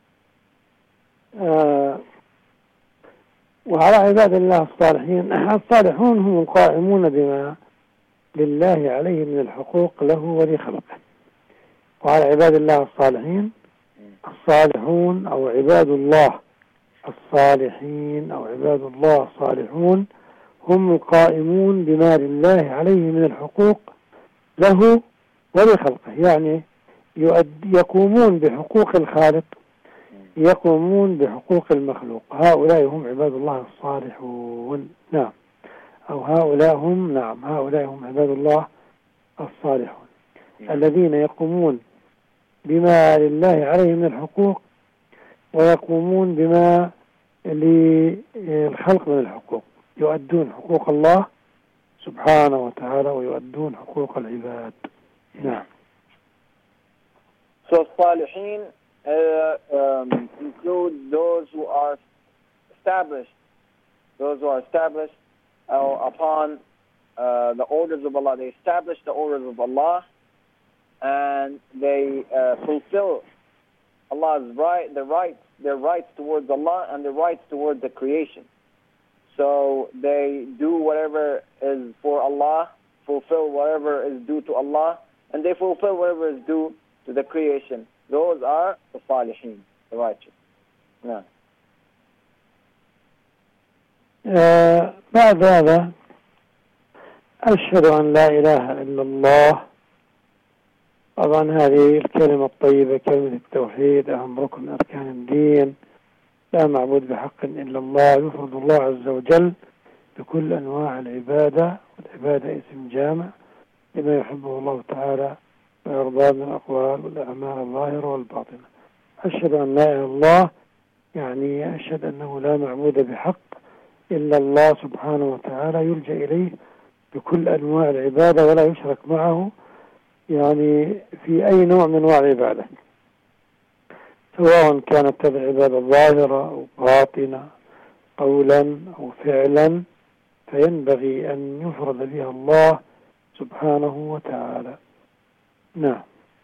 آه وعلى عباد الله الصالحين، الصالحون هم القائمون بما لله عليه من الحقوق له ولخلقه. وعلى عباد الله الصالحين الصالحون أو عباد الله الصالحين أو عباد الله الصالحون هم القائمون بما لله عليه من الحقوق له ولخلقه، يعني يقومون بحقوق الخالق، يقومون بحقوق المخلوق. هؤلاء هم عباد الله الصالحون. نعم. أو هؤلاء هم نعم هؤلاء هم عباد الله الصالحون الذين يقومون بما لله عليه من الحقوق ويقومون بما للخلق من الحقوق، يؤدون حقوق الله سبحانه وتعالى ويؤدون حقوق العباد. نعم. So Salihin uh, um, include those who are established, those who are established uh, upon uh, the orders of Allah. They establish the orders of Allah, and they uh, fulfill Allah's right, the rights, their rights towards Allah and their rights towards the creation. So they do whatever is for Allah, fulfill whatever is due to Allah, and they fulfill whatever is due to the creation. Those are the Salihin, the righteous. No. آه بعد هذا أشهد أن لا إله إلا الله. طبعا هذه الكلمة الطيبة كلمة التوحيد أهم ركن من أركان الدين، لا معبود بحق إلا الله، يفرض الله عز وجل بكل أنواع العبادة، والعبادة اسم جامع لما يحبه الله تعالى ويرضى من الأقوال والأعمال الظاهرة والباطنة. أشهد أن لا إله إلا الله يعني أشهد أنه لا معبود بحق إلا الله سبحانه وتعالى، يلجأ إليه بكل أنواع العبادة ولا يشرك معه يعني في أي نوع من أنواع العبادة، سواء كانت هذه العبادة ظاهرة أو باطنة قولا أو فعلا، فينبغي أن يفرد بها الله سبحانه وتعالى. نعم.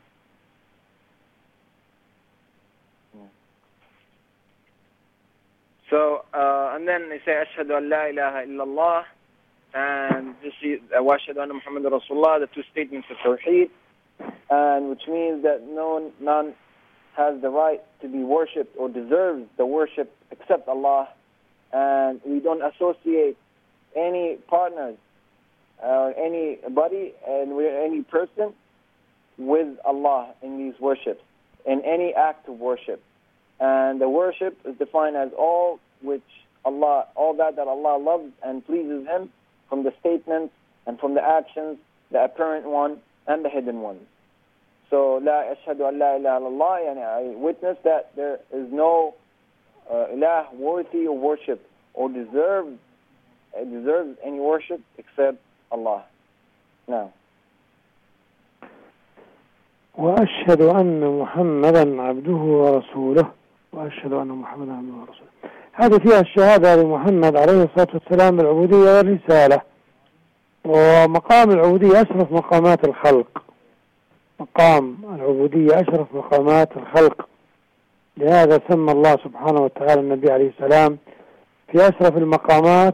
So, uh, and then they say, Ashhadu an la ilaha illallah, and this is, wa ashhadu anna Muhammadan Rasulullah, the two statements of Tawheed, and which means that no, none has the right to be worshipped or deserves the worship except Allah, and we don't associate any partners or uh, anybody and any person with Allah in these worships, in any act of worship. And the worship is defined as all which Allah, all that that Allah loves and pleases Him, from the statements and from the actions, the apparent one and the hidden ones. So, la ashhadu an la ilaha illallah, yani I witness that there is no uh, ilah worthy of worship or deserves uh, deserves any worship except Allah. Now. وأشهد أن محمدا عبده ورسوله وأشهد أن محمدا عبده ورسوله. هذه فيها الشهادة لمحمد عليه الصلاة والسلام بالعبودية والرسالة. ومقام العبودية أشرف مقامات الخلق، مقام العبودية أشرف مقامات الخلق، لهذا سمى الله سبحانه وتعالى النبي عليه السلام في أشرف المقامات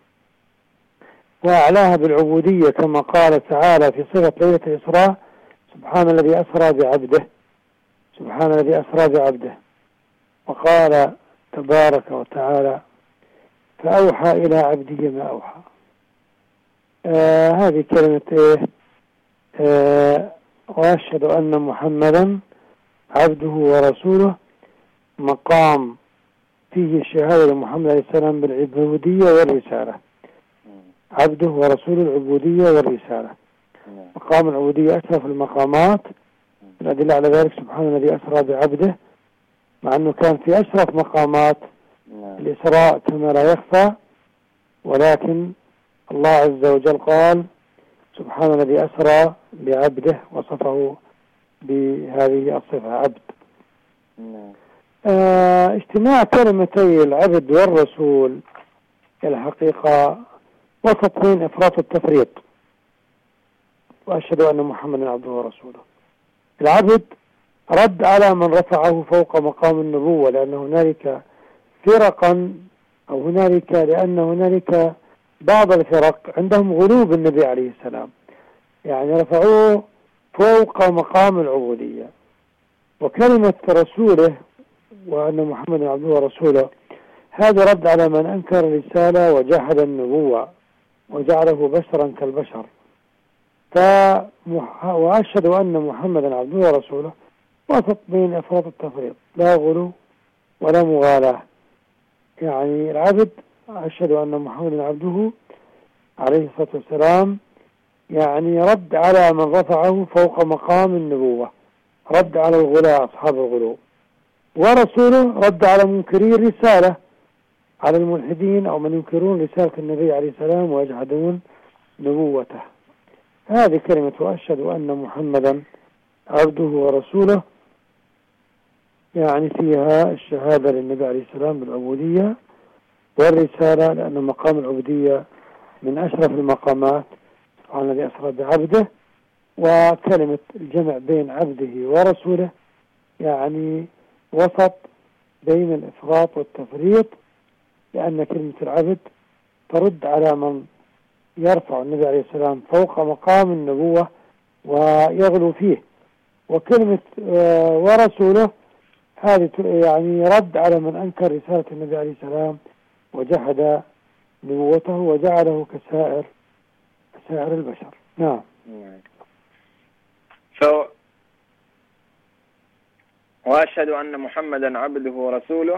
وأعلاها بالعبودية، كما قال تعالى في صفة ليلة الإسراء: سبحان الذي أسرى بعبده، سبحان الذي أسرى بعبده. وقال تبارك وتعالى: فأوحى إلى عبده ما أوحى. آه هذه كلمة إيه؟ آه وأشهد أن محمدا عبده ورسوله، مقام فيه الشهادة لمحمد عليه السلام بالعبودية والرسالة، عبده ورسوله العبودية والرسالة. مقام العبودية أشرف المقامات الأدلة على ذلك سبحان الذي أسرى بعبده، مع أنه كان في أشرف مقامات الإسراء كما لا يخفى، ولكن الله عز وجل قال سبحان الذي أسرى بعبده، وصفه بهذه الصفة عبد. آه اجتماع كلمتي العبد والرسول الحقيقة وسط بين إفراط والتفريط، وأشهد أن محمدا عبده ورسوله. العبد رد على من رفعه فوق مقام النبوة، لأن هنالك فرقا أو هنالك لأن هنالك بعض الفرق عندهم غلو بالنبي عليه السلام، يعني رفعوه فوق مقام العبودية. وكلمة رسوله وأن محمدا عبده ورسوله هذا رد على من أنكر الرسالة وجحد النبوة وجعله بشرا كالبشر. وأشهد أن محمدا عبده ورسوله وسط بين إفراط التفريط، لا غلو ولا مغالاة. يعني العبد أشهد أن محمدا عبده عليه الصلاة والسلام يعني رد على من رفعه فوق مقام النبوة، رد على الغلاة أصحاب الغلو. ورسوله رد على منكري الرسالة، على الملحدين أو من ينكرون رسالة النبي عليه السلام ويجحدون نبوته. هذه كلمة وأشهد أن محمدا عبده ورسوله، يعني فيها الشهادة للنبي عليه السلام بالعبودية والرسالة، لأن مقام العبودية من أشرف المقامات عن الذي أسرى بعبده. وكلمة الجمع بين عبده ورسوله يعني وسط بين الإفراط والتفريط، لأن كلمة العبد ترد على من يرفع النبي عليه السلام فوق مقام النبوة ويغلو فيه. وكلمة ورسوله هذه يعني رد على من أنكر رسالة النبي عليه السلام وجحد نبوته وجعله كسائر سائر البشر. نعم. So, وأشهد أن محمدا عبده ورسوله.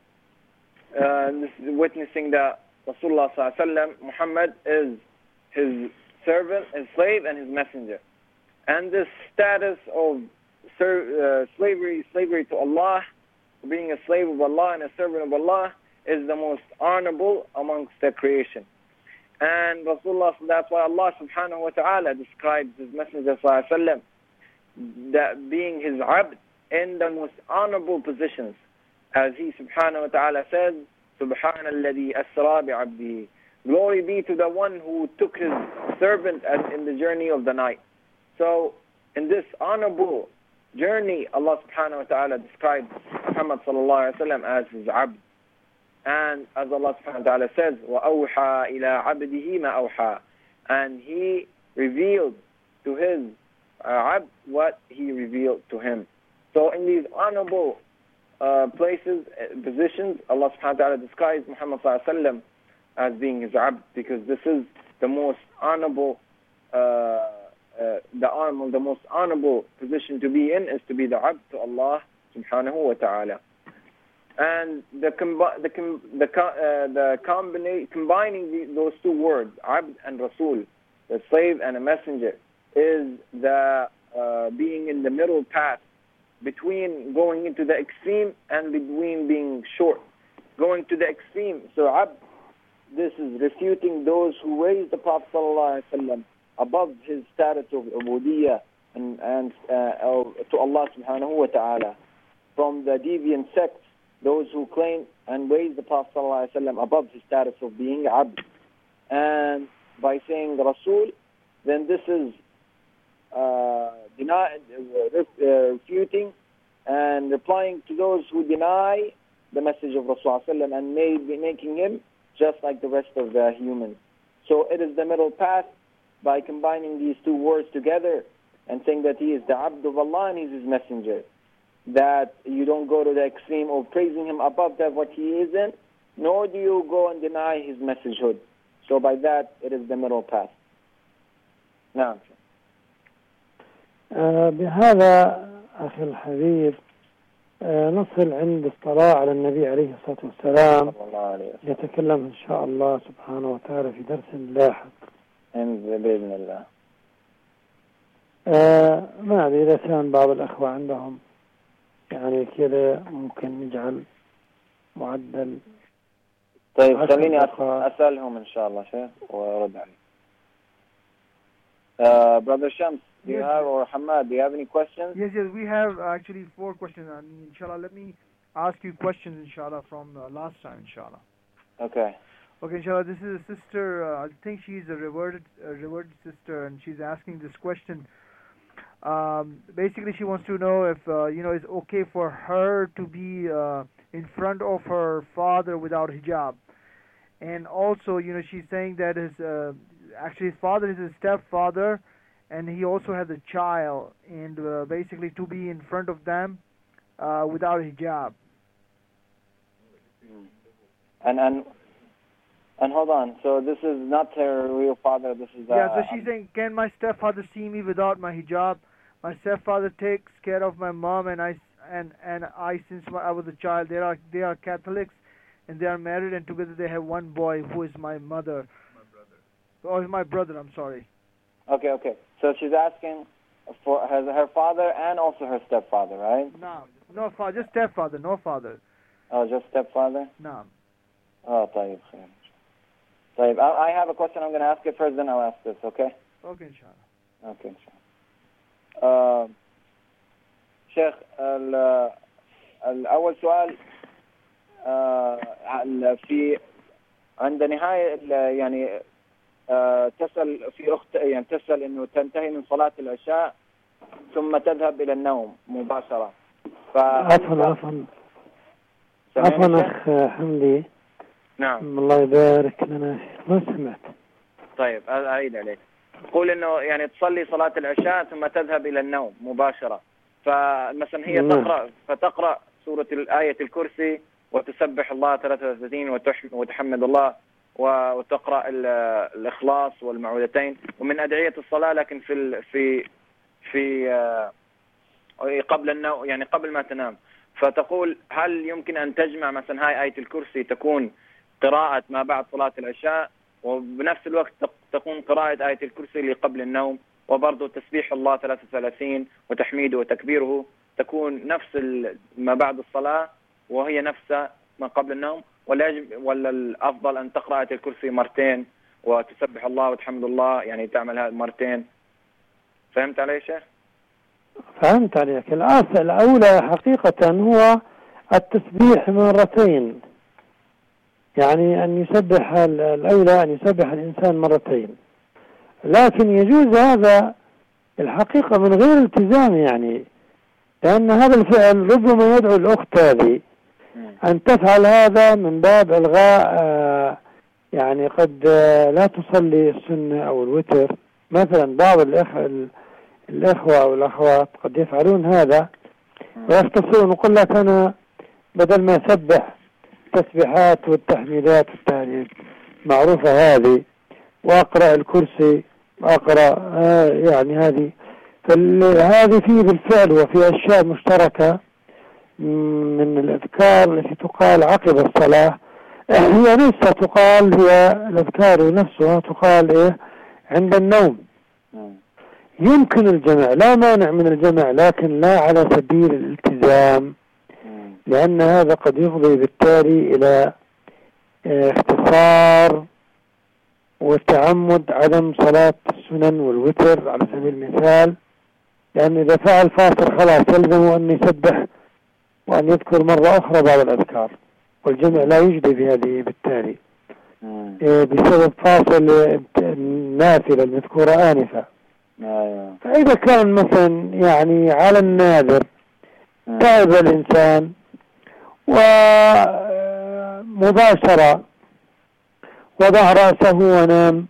Uh, this is witnessing that Rasulullah sallallahu alaihi wasallam, Muhammad is his servant, his slave, and his messenger. And this status of ser- uh, slavery, slavery to Allah, being a slave of Allah and a servant of Allah, is the most honorable amongst the creation. And Rasulullah, that's why Allah subhanahu wa ta'ala describes his messenger sallallahu alaihi wasallam that being his abd in the most honorable positions. As he subhanahu wa ta'ala says, Subhana alladhi asra bi'abdihi. Glory be to the one who took his servant in the journey of the night. So, in this honorable journey, Allah subhanahu wa ta'ala describes Muhammad sallallahu alayhi wa sallam as his abd. And as Allah subhanahu wa ta'ala says, وَأَوْحَى إِلَىٰ عَبْدِهِ مَا أَوْحَى. And he revealed to his uh, abd what he revealed to him. So, in these honorable Uh, places, uh, positions, Allah subhanahu wa ta'ala describes Muhammad sallallahu alayhi wa sallam as being his abd, because this is the most honorable, uh, uh, the honorable, the most honorable position to be in is to be the abd to Allah subhanahu wa ta'ala. And the combi- the com- the uh, the combina- combining the, those two words, abd and rasul, the slave and a messenger, is the uh, being in the middle path between going into the extreme and between being short. Going to the extreme, so abd, this is refuting those who raised the Prophet ﷺ above his status of ubudiyya and, and uh, to Allah subhanahu wa ta'ala. From the deviant sects, those who claim and raise the Prophet ﷺ above his status of being abd. And by saying Rasul, then this is uh, deny, uh, refuting and replying to those who deny the message of Rasulullah and made, making him just like the rest of the humans. So it is the middle path by combining these two words together and saying that he is the abd of Allah and he is his messenger. That you don't go to the extreme of praising him above that what he is in, nor do you go and deny his messagehood. So by that, it is the middle path. Now. آه بهذا أخي الحبيب آه نصل عند الصلاة على النبي عليه الصلاة والسلام. يتكلم إن شاء الله سبحانه وتعالى في درس لاحق بإذن الله. آه ما أدري إذا كان بعض الأخوة عندهم يعني كذا ممكن نجعل معدل. طيب خليني أسألهم إن شاء الله شيخ وأرد عليه. Uh, Brother Shams, do you yes, have, or Hamad, do you have any questions? Yes, yes, we have actually four questions. I mean, inshallah, let me ask you questions, inshallah, from uh, last time, inshallah. Okay. Okay, inshallah, this is a sister, uh, I think she's a reverted, a reverted sister, and she's asking this question. Um, basically, she wants to know if, uh, you know, it's okay for her to be uh, in front of her father without hijab. And also, you know, she's saying that his, uh, actually his father is his stepfather, and he also has a child, and uh, basically to be in front of them uh, without hijab. And and and hold on, so this is not her real father. This is uh, yeah. So she's saying, can my stepfather see me without my hijab? My stepfather takes care of my mom, and I and and I since my, I was a child. They are they are Catholics, and they are married, and together they have one boy who is my mother. My brother. Oh, my brother. I'm sorry. Okay, okay. So she's asking for her, her father and also her stepfather, right? No, no father, just stepfather, no father. Oh, just stepfather? No. Oh, طيب خير. طيب, I have a question. I'm going to ask it first, then I'll ask this, okay? Okay, inshallah. Okay, inshallah. Uh, شيخ, الأول سؤال في عند نهاية يعني أه تسأل في أخت يعني تسأل إنه تنتهي من صلاة العشاء ثم تذهب إلى النوم مباشرة. عفوا عفوا عفوا أخ حمدي. نعم. الله يبارك لنا. ما سمعت. طيب أعيد عليك. تقول إنه يعني تصلي صلاة العشاء ثم تذهب إلى النوم مباشرة. فمثلا هي نعم. تقرأ فتقرأ سورة الآية الكرسي وتسبح الله ثلاثة وثلاثين وتحمد الله وتقرأ الإخلاص والمعوذتين ومن أدعية الصلاة، لكن في في في قبل النوم يعني قبل ما تنام. فتقول هل يمكن أن تجمع مثلا هاي آية الكرسي تكون قراءة ما بعد صلاة العشاء، وبنفس الوقت تكون قراءة آية الكرسي اللي قبل النوم، وبرضه تسبيح الله ثلاثة وثلاثين وتحميده وتكبيره تكون نفس ما بعد الصلاة وهي نفسها ما قبل النوم، ولا يجب ولا الأفضل أن تقرأ آية الكرسي مرتين وتسبح الله وتحمد الله، يعني تعمل هذا مرتين؟ فهمت علي شيخ؟ فهمت عليك. الأصل الأولى حقيقة هو التسبيح مرتين، يعني أن يسبح الأولى أن يسبح الإنسان مرتين، لكن يجوز هذا الحقيقة من غير التزام، يعني لأن هذا الفعل ربما يدعو الأخت هذه أن تفعل هذا من باب إلغاء آه يعني قد آه لا تصلي السنة أو الوتر مثلا. بعض الأخ الأخوة أو الأخوات قد يفعلون هذا ويختصرون، ويقول لك أنا بدل ما أسبح التسبيحات والتحميدات والتهليل معروفة هذه وأقرأ الكرسي وأقرأ آه يعني هذه، فهذه فيه بالفعل وفي أشياء مشتركة من الأذكار التي تقال عقب الصلاة. هي نفسها تقال، هي الأذكار نفسها تقال إيه عند النوم. يمكن الجمع، لا مانع من الجمع، لكن لا على سبيل الالتزام، لأن هذا قد يفضي بالتالي إلى اختصار وتعمد عدم صلاة السنن والوتر على سبيل المثال، لأن إذا فعل فاصل خلاص يلزمه أن يسبح وأن يذكر مرة أخرى بعض الأذكار، والجمع لا يجدي بهذه بالتالي بسبب فاصل النافلة المذكورة آنفة. فإذا كان مثلا يعني على النادر تعب الإنسان ومباشرة وضع رأسه ونام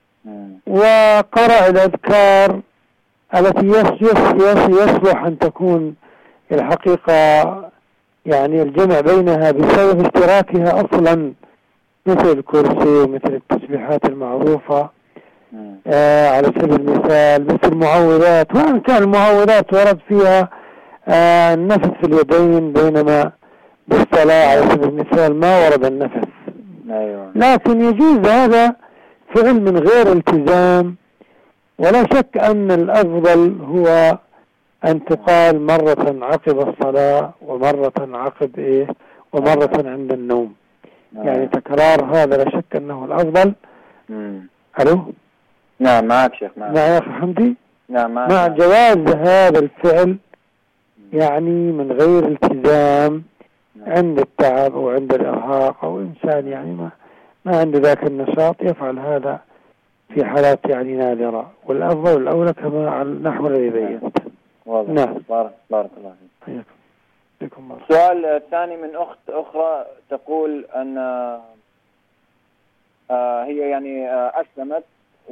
وقرأ الأذكار التي يصلح أن تكون الحقيقة يعني الجمع بينها بسبب اشتراكها أصلا، مثل الكرسي ومثل التسبيحات المعروفة آه على سبيل المثال، مثل المعوذات، وإن كان المعوذات ورد فيها آه النفس في اليدين، بينما بالصلاة على سبيل المثال ما ورد النفس. لكن يجوز هذا فعل من غير التزام ولا شك أن الأفضل هو أن تقال مرة عقب الصلاة ومرة عقب إيه ومرة عند النوم. يعني تكرار هذا لا شك أنه الأفضل. ألو؟ نعم معك شيخ. نعم يا أخي حمدي. نعم معك. مع جواز هذا الفعل يعني من غير التزام عند التعب أو عند الإرهاق أو إنسان يعني ما ما عنده ذاك النشاط يفعل هذا في حالات يعني نادرة، والأفضل الأولى كما على النحو الذي بينت. نعم. بارك بارك الله فيك. السؤال الثاني من أخت أخرى تقول أن آه هي يعني آه أسلمت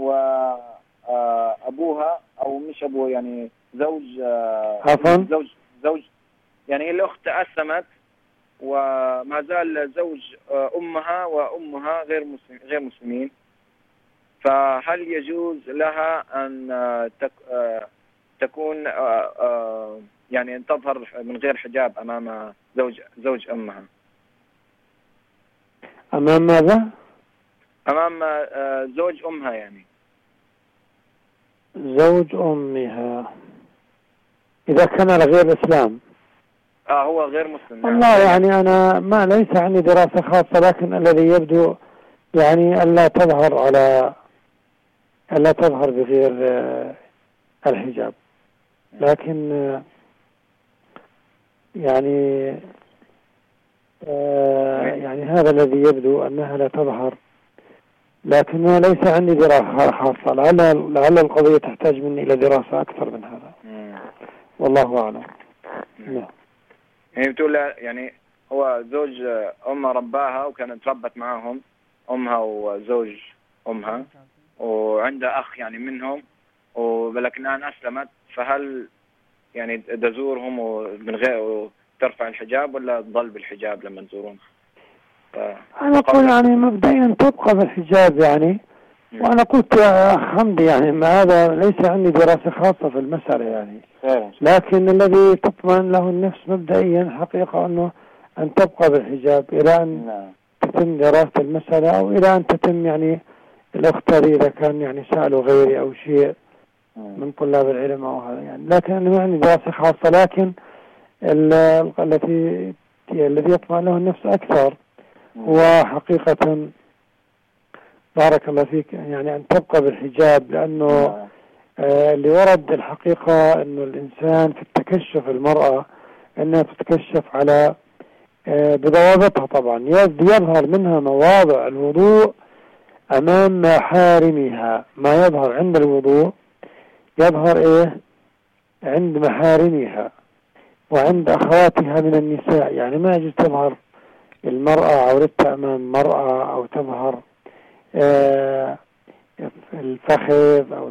وأبوها أو مش أبوها يعني زوج آه زوج زوج يعني الأخت أسلمت وما زال زوج آه أمها وأمها غير مسلم غير مسلمين، فهل يجوز لها أن آه تك آه تكون آه آه يعني أن تظهر من غير حجاب أمام زوج زوج أمها؟ أمام ماذا؟ أمام آه زوج أمها يعني. زوج أمها إذا كان غير الإسلام. آه هو غير مسلم. والله يعني أنا ما ليس عندي دراسة خاصة، لكن الذي يبدو يعني ألا تظهر على ألا تظهر بغير آه الحجاب، لكن آه يعني آه يعني هذا الذي يبدو أنها لا تظهر، لكن ليس عندي دراسة خاصة. لعل لعل القضية تحتاج مني إلى دراسة أكثر من هذا. والله أعلم. نعم. يعني بتقول يعني هو زوج أمها رباها وكانت ربت معهم أمها وزوج أمها وعندها أخ يعني منهم، ولكن الآن أسلمت، فهل يعني تزورهم ومن غير ترفع الحجاب ولا تظل بالحجاب لما تزورون؟ أنا أقول يعني مبدئيا تبقى بالحجاب يعني. م. وأنا قلت يا حمدي يعني ما هذا ليس عندي دراسة خاصة في المسألة يعني، لكن الذي تطمئن له النفس مبدئيا حقيقة أنه أن تبقى بالحجاب إلى أن نعم. تتم دراسة المسألة أو إلى أن تتم يعني الأخت إذا كان يعني سألوا غيري أو شيء من طلاب العلم أو هذا يعني. لكن أنا ما عندي دراسة خاصة، لكن التي الذي يطمئن له النفس أكثر هو حقيقة بارك الله فيك يعني أن تبقى بالحجاب، لأنه آه اللي ورد الحقيقة أنه الإنسان في التكشف المرأة أنها تتكشف على آه بضوابطها طبعا، يظهر منها مواضع الوضوء أمام محارمها، ما يظهر عند الوضوء يظهر إيه عند محارمها وعند أخواتها من النساء. يعني ما يجوز تظهر المرأة عورتها أمام المرأة أو تظهر آه الفخذ أو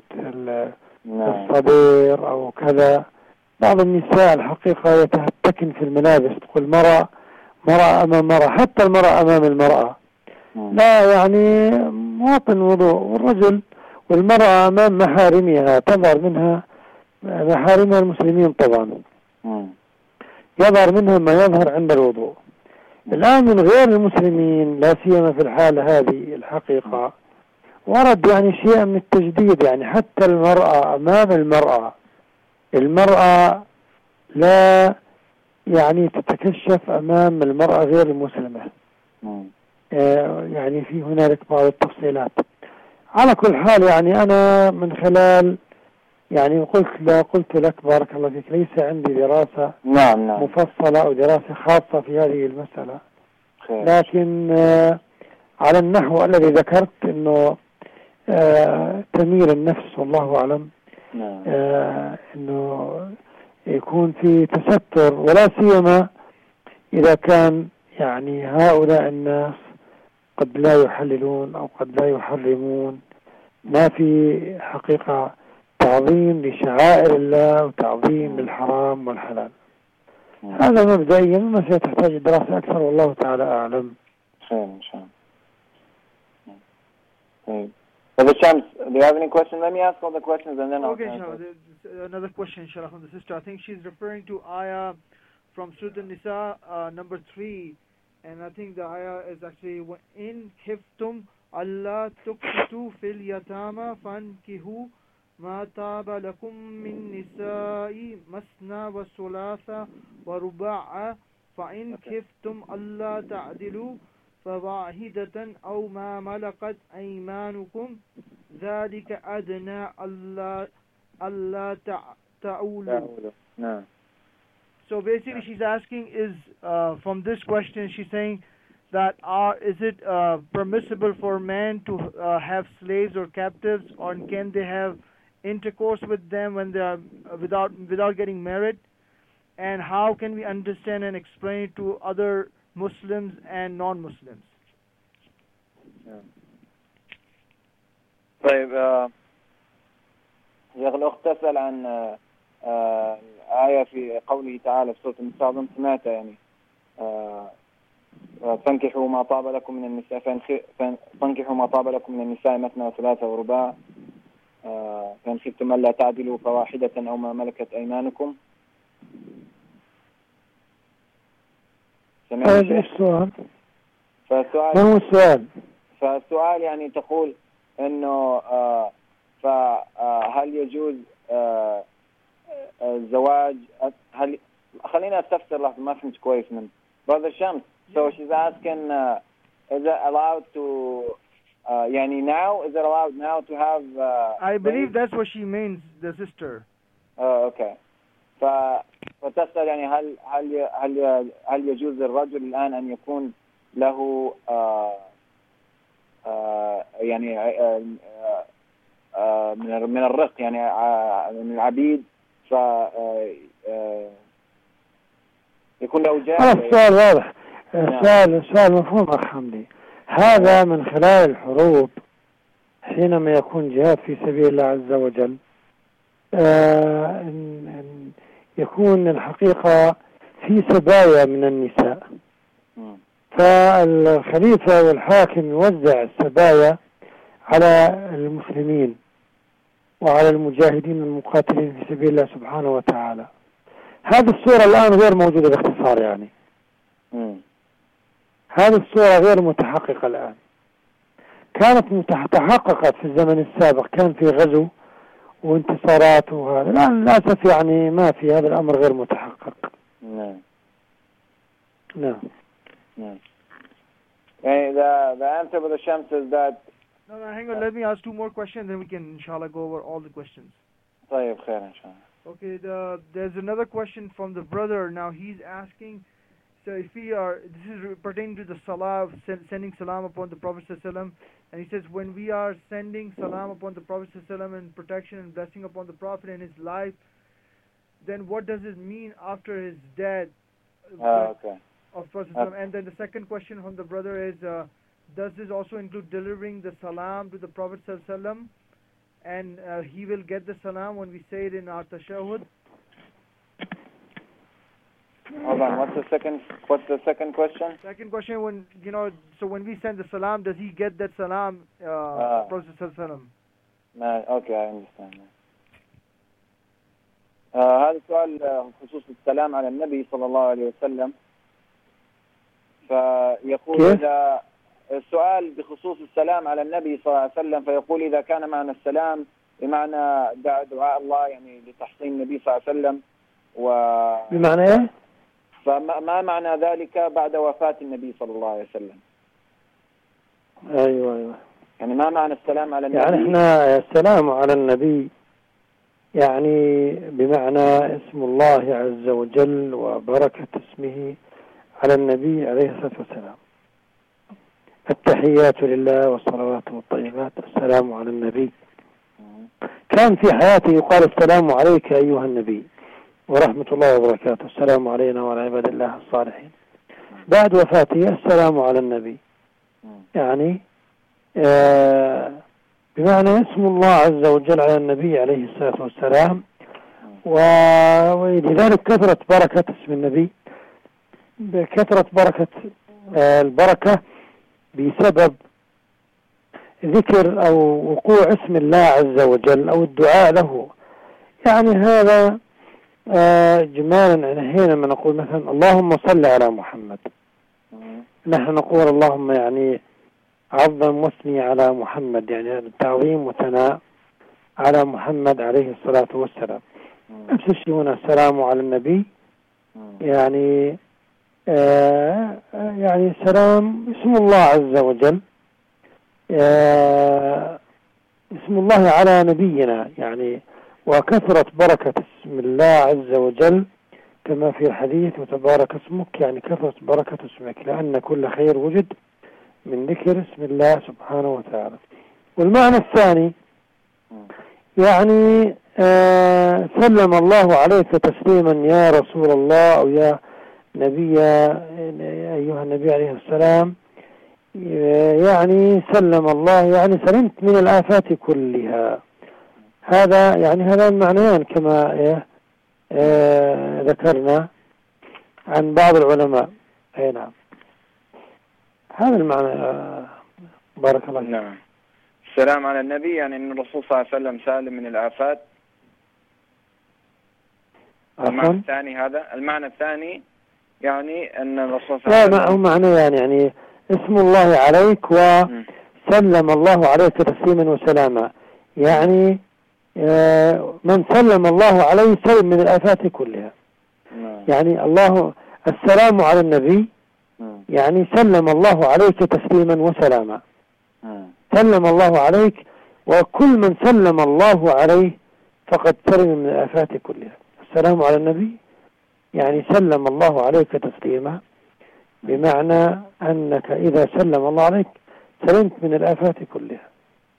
الصدير أو كذا. بعض النساء الحقيقة يتهتكن في الملابس، تقول مرأة مرأة أمام مرأة، حتى المرأة أمام المرأة لا يعني مواطن وضوء. والرجل والمرأة أمام محارمها تظهر منها محارمها المسلمين طبعا، يظهر منها ما يظهر عند الوضوء. الآن من غير المسلمين لا سيما في الحالة هذه الحقيقة ورد يعني شيء من التجديد، يعني حتى المرأة أمام المرأة المرأة لا يعني تتكشف أمام المرأة غير المسلمة. آه يعني في هنالك بعض التفصيلات. على كل حال يعني أنا من خلال يعني قلت لا قلت لك بارك الله فيك ليس عندي دراسة نعم نعم. مفصلة أو دراسة خاصة في هذه المسألة خير. لكن آه على النحو الذي ذكرت أنه آه تميل النفس والله أعلم نعم. آه أنه يكون في تستر، ولا سيما إذا كان يعني هؤلاء الناس قد لا يحللون أو قد لا يحرمون، ما في حقيقة تعظيم لشعائر الله وتعظيم للحرام والحلال. هذا مبدئيا ما سيتحتاج دراسة أكثر والله تعالى أعلم. خير إن شاء الله. Brother Shams, do you have any questions? Let me ask all the questions and then I'll okay, inshallah. Another question, inshallah, from the sister. I think she's referring to ayah from Surah An-Nisa, uh, number three. And I think the ayah is actually in khiftum Allah tuqsitu fil yatama fankihu ما تاب لكم من نساء مثنى وثلاث ورباع فإن خفتم ألا تعدلوا فواحدة أو ما ملكت أيمانكم ذلك أدنى ألا ألا تعولوا. No. So basically she's asking is uh, from this question she's saying that are is it uh, permissible for men to uh, have slaves or captives, or can they have intercourse with them when they are uh, without without getting married, and how can we understand and explain it to other Muslims and non-Muslims? طيب يا الأخت تسأل عن آية في قوله تعالى في سورة النساء، أظن سمعتها يعني فانكحوا ما طاب لكم من النساء فانكحوا ما طاب لكم من النساء مثنى وثلاثة ورباع فإن خفتم ألا تعدلوا فواحدة أو ما ملكت أيمانكم. هذا السؤال. فالسؤال ما هو السؤال؟ فالسؤال يعني تقول إنه آه فهل يجوز آه الزواج؟ هل خلينا استفسر لحظة ما فهمت كويس من Brother Shams. So she's asking, uh, is it allowed to, uh, يعني now, is it allowed now to have uh, I believe that's what she means, the sister. Oh, okay. ف فتسأل يعني هل هل هل هل يجوز للرجل الآن أن يكون له آه آه يعني آه آه من من الرق يعني من العبيد ف يكون له جاه. السؤال واضح. السؤال السؤال مفهوم أخ حمدي. هذا من خلال الحروب حينما يكون جهاد في سبيل الله عز وجل آه إن إن يكون الحقيقة في سبايا من النساء، فالخليفة والحاكم يوزع السبايا على المسلمين وعلى المجاهدين المقاتلين في سبيل الله سبحانه وتعالى. هذه الصورة الآن غير موجودة باختصار يعني. مم. هذه الصورة غير متحققة الآن. كانت متحققت في الزمن السابق، كان في غزو وانتصارات وهذا. الآن للأسف يعني ما في، هذا الأمر غير متحقق. نعم. نعم. نعم. يعني the the answer with the Shams is that. No, no, hang on. Let me ask two more questions, then we can, inshallah, go over all the questions. طيب خير إن شاء الله. Okay, the, there's another question from the brother. Now he's asking, so if we are, this is pertaining to the salah, sending salam upon the Prophet ﷺ, and he says when we are sending salam upon the Prophet ﷺ and protection and blessing upon the Prophet and his life, then what does it mean after his death? Oh, okay. Of Prophet ﷺ? And then the second question from the brother is, uh, does this also include delivering the salam to the Prophet ﷺ? And uh, he will get the salam when we say it in our tashahhud. Hold on. What's the second? What's the second question? Second question: when you know, so when we send the salam, does he get that salam? Uh, uh, Prophet sallam. No, okay, I understand. آه هذا سؤال خصوص السلام على النبي صلى الله عليه وسلم. فيقول إذا السؤال بخصوص السلام على النبي صلى الله عليه وسلم، فيقول إذا كان معنى السلام بمعنى دعاء الله يعني لتحصين النبي صلى الله عليه وسلم و بمعنى إيه؟ فما معنى ذلك بعد وفاة النبي صلى الله عليه وسلم؟ أيوة أيوة. يعني ما معنى السلام على النبي؟ يعني إحنا السلام على النبي يعني بمعنى اسم الله عز وجل وبركة اسمه على النبي عليه الصلاة والسلام. التحيات لله والصلوات والطيبات، السلام على النبي. كان في حياته يقال السلام عليك أيها النبي ورحمة الله وبركاته، السلام علينا وعلى عباد الله الصالحين. بعد وفاته السلام على النبي، يعني آه بمعنى اسم الله عز وجل على النبي عليه الصلاة والسلام. ولذلك كثرة بركة اسم النبي، كثرة بركة آه البركة بسبب ذكر أو وقوع اسم الله عز وجل أو الدعاء له. يعني هذا آه جمالا حينما نقول مثلا اللهم صل على محمد، نحن نقول اللهم يعني عظم واثني على محمد، يعني التعظيم وثناء على محمد عليه الصلاة والسلام. نفس الشيء هنا السلام على النبي، يعني آه يعني السلام اسم الله عز وجل، آه اسم الله على نبينا يعني، وكثرت بركة اسم الله عز وجل كما في الحديث وتبارك اسمك، يعني كثرت بركة اسمك لأن كل خير وجد من ذكر اسم الله سبحانه وتعالى. والمعنى الثاني يعني آه سلم الله عليك تسليما يا رسول الله أو يا نبي أيها النبي عليه السلام، يعني سلم الله يعني سلمت من الآفات كلها. هذا يعني هذا المعنيان كما إيه آه ذكرنا عن بعض العلماء. أي نعم، هذا المعنى. آه بارك الله. نعم. السلام على النبي يعني أن الرسول صلى الله عليه وسلم سالم من الآفات. المعنى الثاني هذا المعنى الثاني يعني أن الرسول صلى الله عليه وسلم لا معنى يعني, يعني اسم الله عليك وسلم الله عليك تسليما وسلاما، يعني آه من سلم الله عليه سلم من الآفات كلها. نعم. يعني الله السلام على النبي يعني سلم الله عليك تسليما وسلاما. سلم الله عليك، وكل من سلم الله عليه فقد سلم من الآفات كلها. السلام على النبي يعني سلم الله عليك تسليما، بمعنى أنك إذا سلم الله عليك سلمت من الآفات كلها.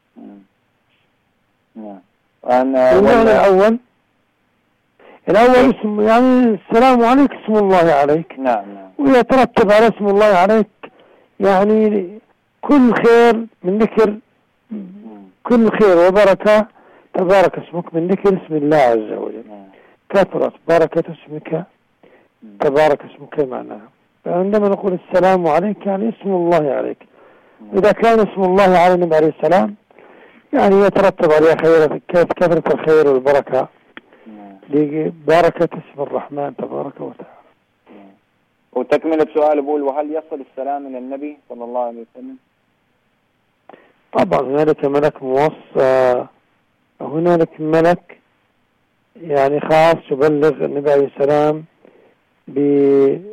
المعنى الأول الأول اسم يعني السلام عليك اسم الله عليك. نعم. ويترتب على اسم الله عليك يعني كل خير من ذكر، كل خير وبركة تبارك اسمك من ذكر اسم الله عز وجل. كثرت بركة اسمك تبارك اسمك معناها. فعندما نقول السلام عليك يعني اسم الله عليك. إذا كان اسم الله على النبي عليه السلام يعني يترتب عليه خير، كثرة الخير والبركة لبركة اسم الرحمن تبارك وتعالى. وتكملة سؤال بقول وهل يصل السلام إلى النبي صلى الله عليه وسلم؟ طبعا هنالك ملك موصى، هنالك ملك يعني خاص يبلغ النبي عليه السلام بمن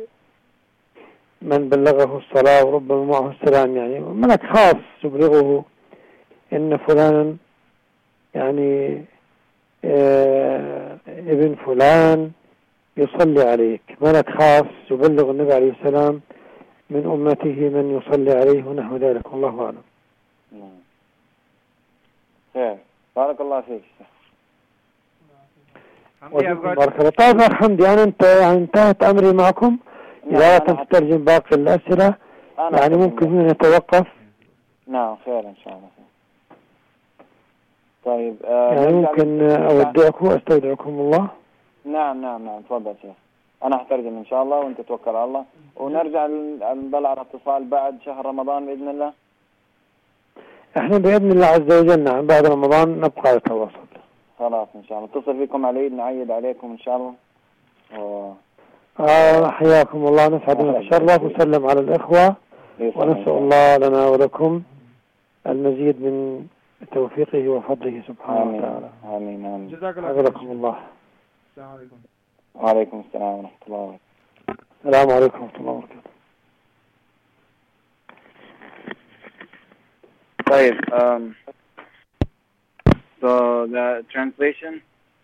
بلغه الصلاة وربما معه السلام، يعني ملك خاص يبلغه إن فلانا يعني آه ابن فلان يصلي عليك. ملك خاص يبلغ النبي عليه السلام من أمته من يصلي عليه ونحو ذلك. والله أعلم. خير، بارك الله فيك. بارك الله. طيب يا حمدي، أنا أنت يعني انتهت أمري معكم. إذا تترجم باقي الأسئلة يعني ممكن هنا نتوقف. نعم خير إن شاء الله. طيب آه يعني ممكن أودعكم وأستودعكم الله. نعم نعم نعم تفضل شيخ، أنا أحترجم إن شاء الله وأنت توكل على الله، ونرجع نضل على اتصال بعد شهر رمضان بإذن الله. إحنا بإذن الله عز وجل نعم بعد رمضان نبقى على تواصل. خلاص إن شاء الله اتصل فيكم على العيد نعيد عليكم إن شاء الله. و... آه حياكم الله، نسعد ونتشرف وسلم على الإخوة، ونسأل الله لنا ولكم المزيد من توفيقه وفضله سبحانه آمين. وتعالى. آمين آمين. جزاك الله خير. الله. السلام عليكم. وعليكم السلام ورحمة الله وبركاته. السلام عليكم ورحمة الله وبركاته. طيب um, so the translation.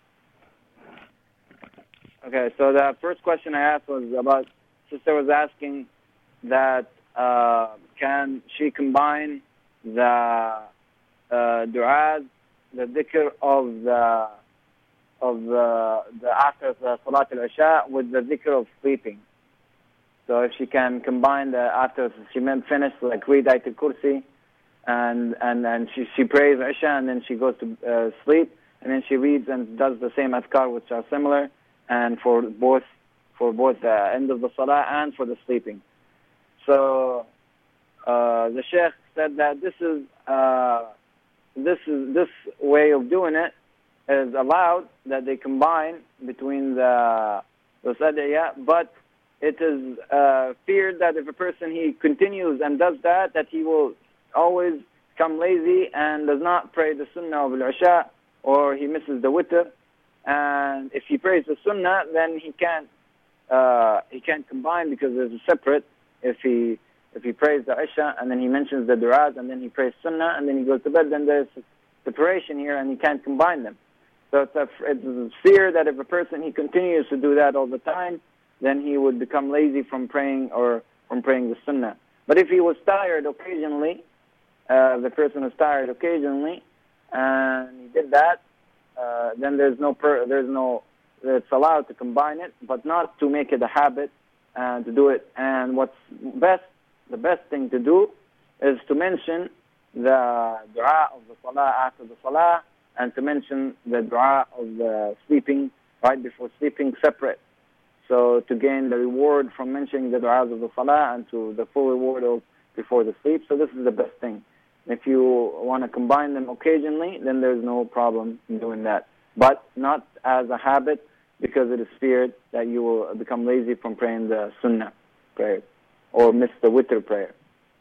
Okay, so the first question I asked was about, sister was asking that uh, can she combine the uh, du'as, the dhikr of the of the, the after the Salat al-Isha with the dhikr of sleeping. So if she can combine the after she finished like read Ayat al-Kursi and and and she she prays Isha and then she goes to uh, sleep and then she reads and does the same adhkar which are similar and for both for both the end of the Salah and for the sleeping. So uh, the Sheikh said that this is uh, this is this way of doing it is allowed, that they combine between the the sadiyah, but it is uh, feared that if a person he continues and does that, that he will always become lazy and does not pray the sunnah of al-Isha or he misses the witr, and if he prays the sunnah, then he can't uh, he can't combine because there's a separate. If he if he prays the isha and then he mentions the du'as and then he prays sunnah and then he goes to bed, then there's separation here and he can't combine them. So it's a, it's a fear that if a person, he continues to do that all the time, then he would become lazy from praying or from praying the sunnah. But if he was tired occasionally, uh, the person was tired occasionally, and he did that, uh, then there's no, per, there's no, it's allowed to combine it, but not to make it a habit and to do it. And what's best, the best thing to do is to mention the dua of the salah after the salah, and to mention the dua of the sleeping right before sleeping separate. So to gain the reward from mentioning the du'as of the salah and to the full reward of before the sleep. So this is the best thing. If you want to combine them occasionally, then there's no problem in doing that. But not as a habit, because it is feared that you will become lazy from praying the sunnah prayer or miss the witr prayer.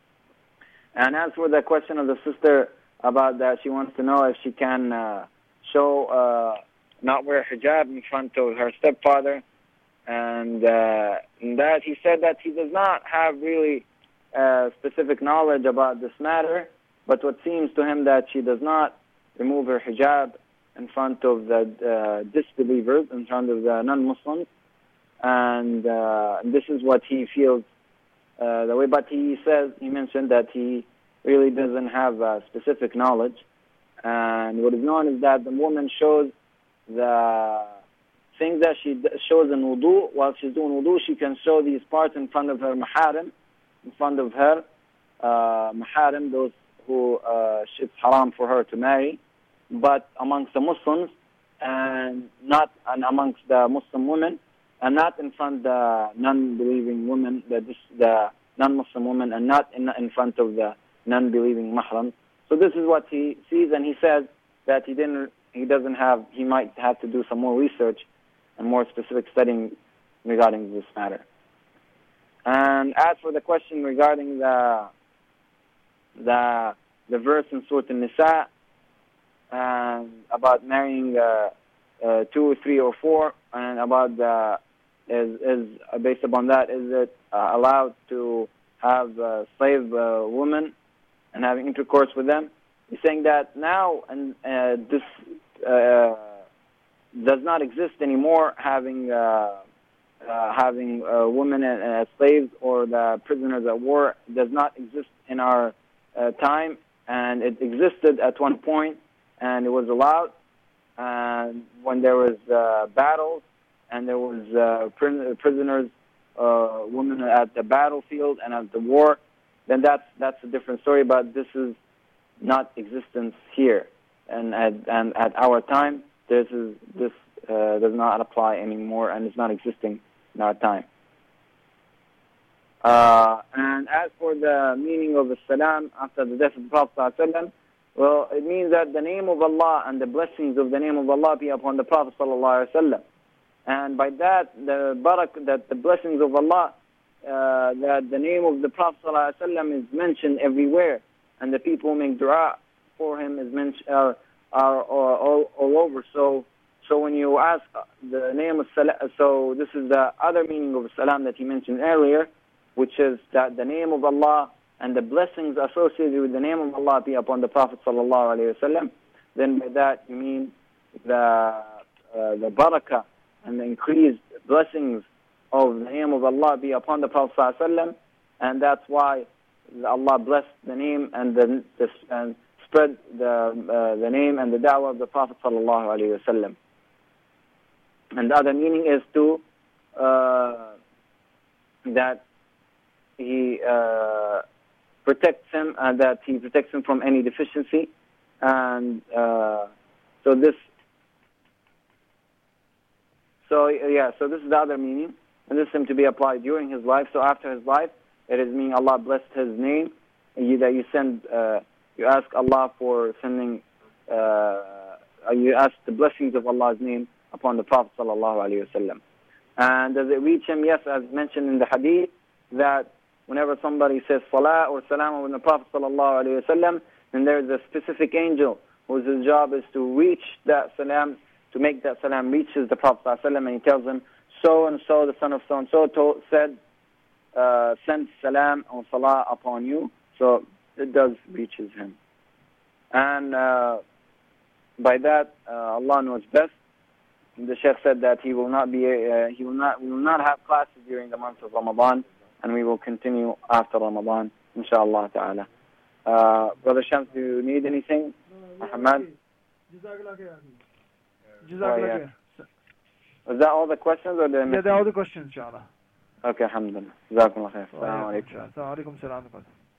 And as for the question of the sister about that, she wants to know if she can uh, show, uh, not wear hijab in front of her stepfather. And uh, in that, he said that he does not have really uh, specific knowledge about this matter, but what seems to him that she does not remove her hijab in front of the uh, disbelievers, in front of the non-Muslims, and uh, this is what he feels uh, the way. But he says, he mentioned that he really doesn't have uh, specific knowledge, and what is known is that the woman shows the things that she shows in wudu. While she's doing wudu, she can show these parts in front of her maharim, in front of her uh, maharim, those who uh, it's haram for her to marry, but amongst the Muslims, and not and amongst the Muslim women, and not in front of the non-believing women, the, the non-Muslim women, and not in, in front of the non-believing mahram. So this is what he sees, and he says that he didn't, he doesn't have, he might have to do some more research and more specific studying regarding this matter. And as for the question regarding the the the verse in Surah An-Nisa uh, about marrying uh, uh, two or three or four, and about the is is uh, based upon that, is it uh, allowed to have uh, slave uh, women and having intercourse with them? He's saying that now, and uh, this uh, does not exist anymore, having uh, uh, having uh, women as slaves or the prisoners at war does not exist in our uh, time, and it existed at one point, and it was allowed uh, when there was uh, battles, and there was uh, pr- prisoners, uh, women at the battlefield and at the war. Then that's that's a different story. But this is not existence here, and at and at our time, this is this uh, does not apply anymore, and it's not existing in our time. Uh, and as for the meaning of the salam after the death of the Prophet ﷺ, well, it means that the name of Allah and the blessings of the name of Allah be upon the Prophet ﷺ. And by that, the barak, that the blessings of Allah, uh, that the name of the Prophet ﷺ is mentioned everywhere, and the people who make dua for him is mentioned uh, are all, all over. So, so when you ask the name of salam, so this is the other meaning of salam that he mentioned earlier, which is that the name of Allah and the blessings associated with the name of Allah be upon the Prophet sallallahu alaihi wasallam. Then by that you mean the uh, the barakah and the increased blessings of the name of Allah be upon the Prophet sallallahu alaihi wasallam, and that's why Allah blessed the name and the, the and spread the uh, the name and the da'wah of the Prophet sallallahu alaihi wasallam. And the other meaning is to uh, that he uh, protects him, and that he protects him from any deficiency, and uh, so this, so yeah, so this is the other meaning, and this is him to be applied during his life. So after his life, it is meaning Allah blessed his name, and you, that you send, uh, you ask Allah for sending, uh, you ask the blessings of Allah's name upon the Prophet sallallahu alaihi wasallam. And does it reach him? Yes, as mentioned in the hadith, that whenever somebody says salah or salam on the Prophet sallallahu alaihi wasallam, then there is a specific angel whose job is to reach that salam, to make that salam reaches the Prophet ﷺ, and he tells him, so and so, the son of so and so, told, said, uh, send salam and salah upon you. So it does reaches him. And uh, by that, uh, Allah knows best. The Shaykh said that he will not be, uh, he will not, we will not have classes during the month of Ramadan, and we will continue after Ramadan, inshallah ta'ala. Uh, Brother Shams, do you need anything? Muhammad? Jazakallah khair. Oh, Jazakallah yeah. khair. Was that all the questions, or did I miss Yeah, they're all the questions, inshallah. Okay, alhamdulillah. Jazakumullah khair. Assalamu alaikum. Assalamu alaikum.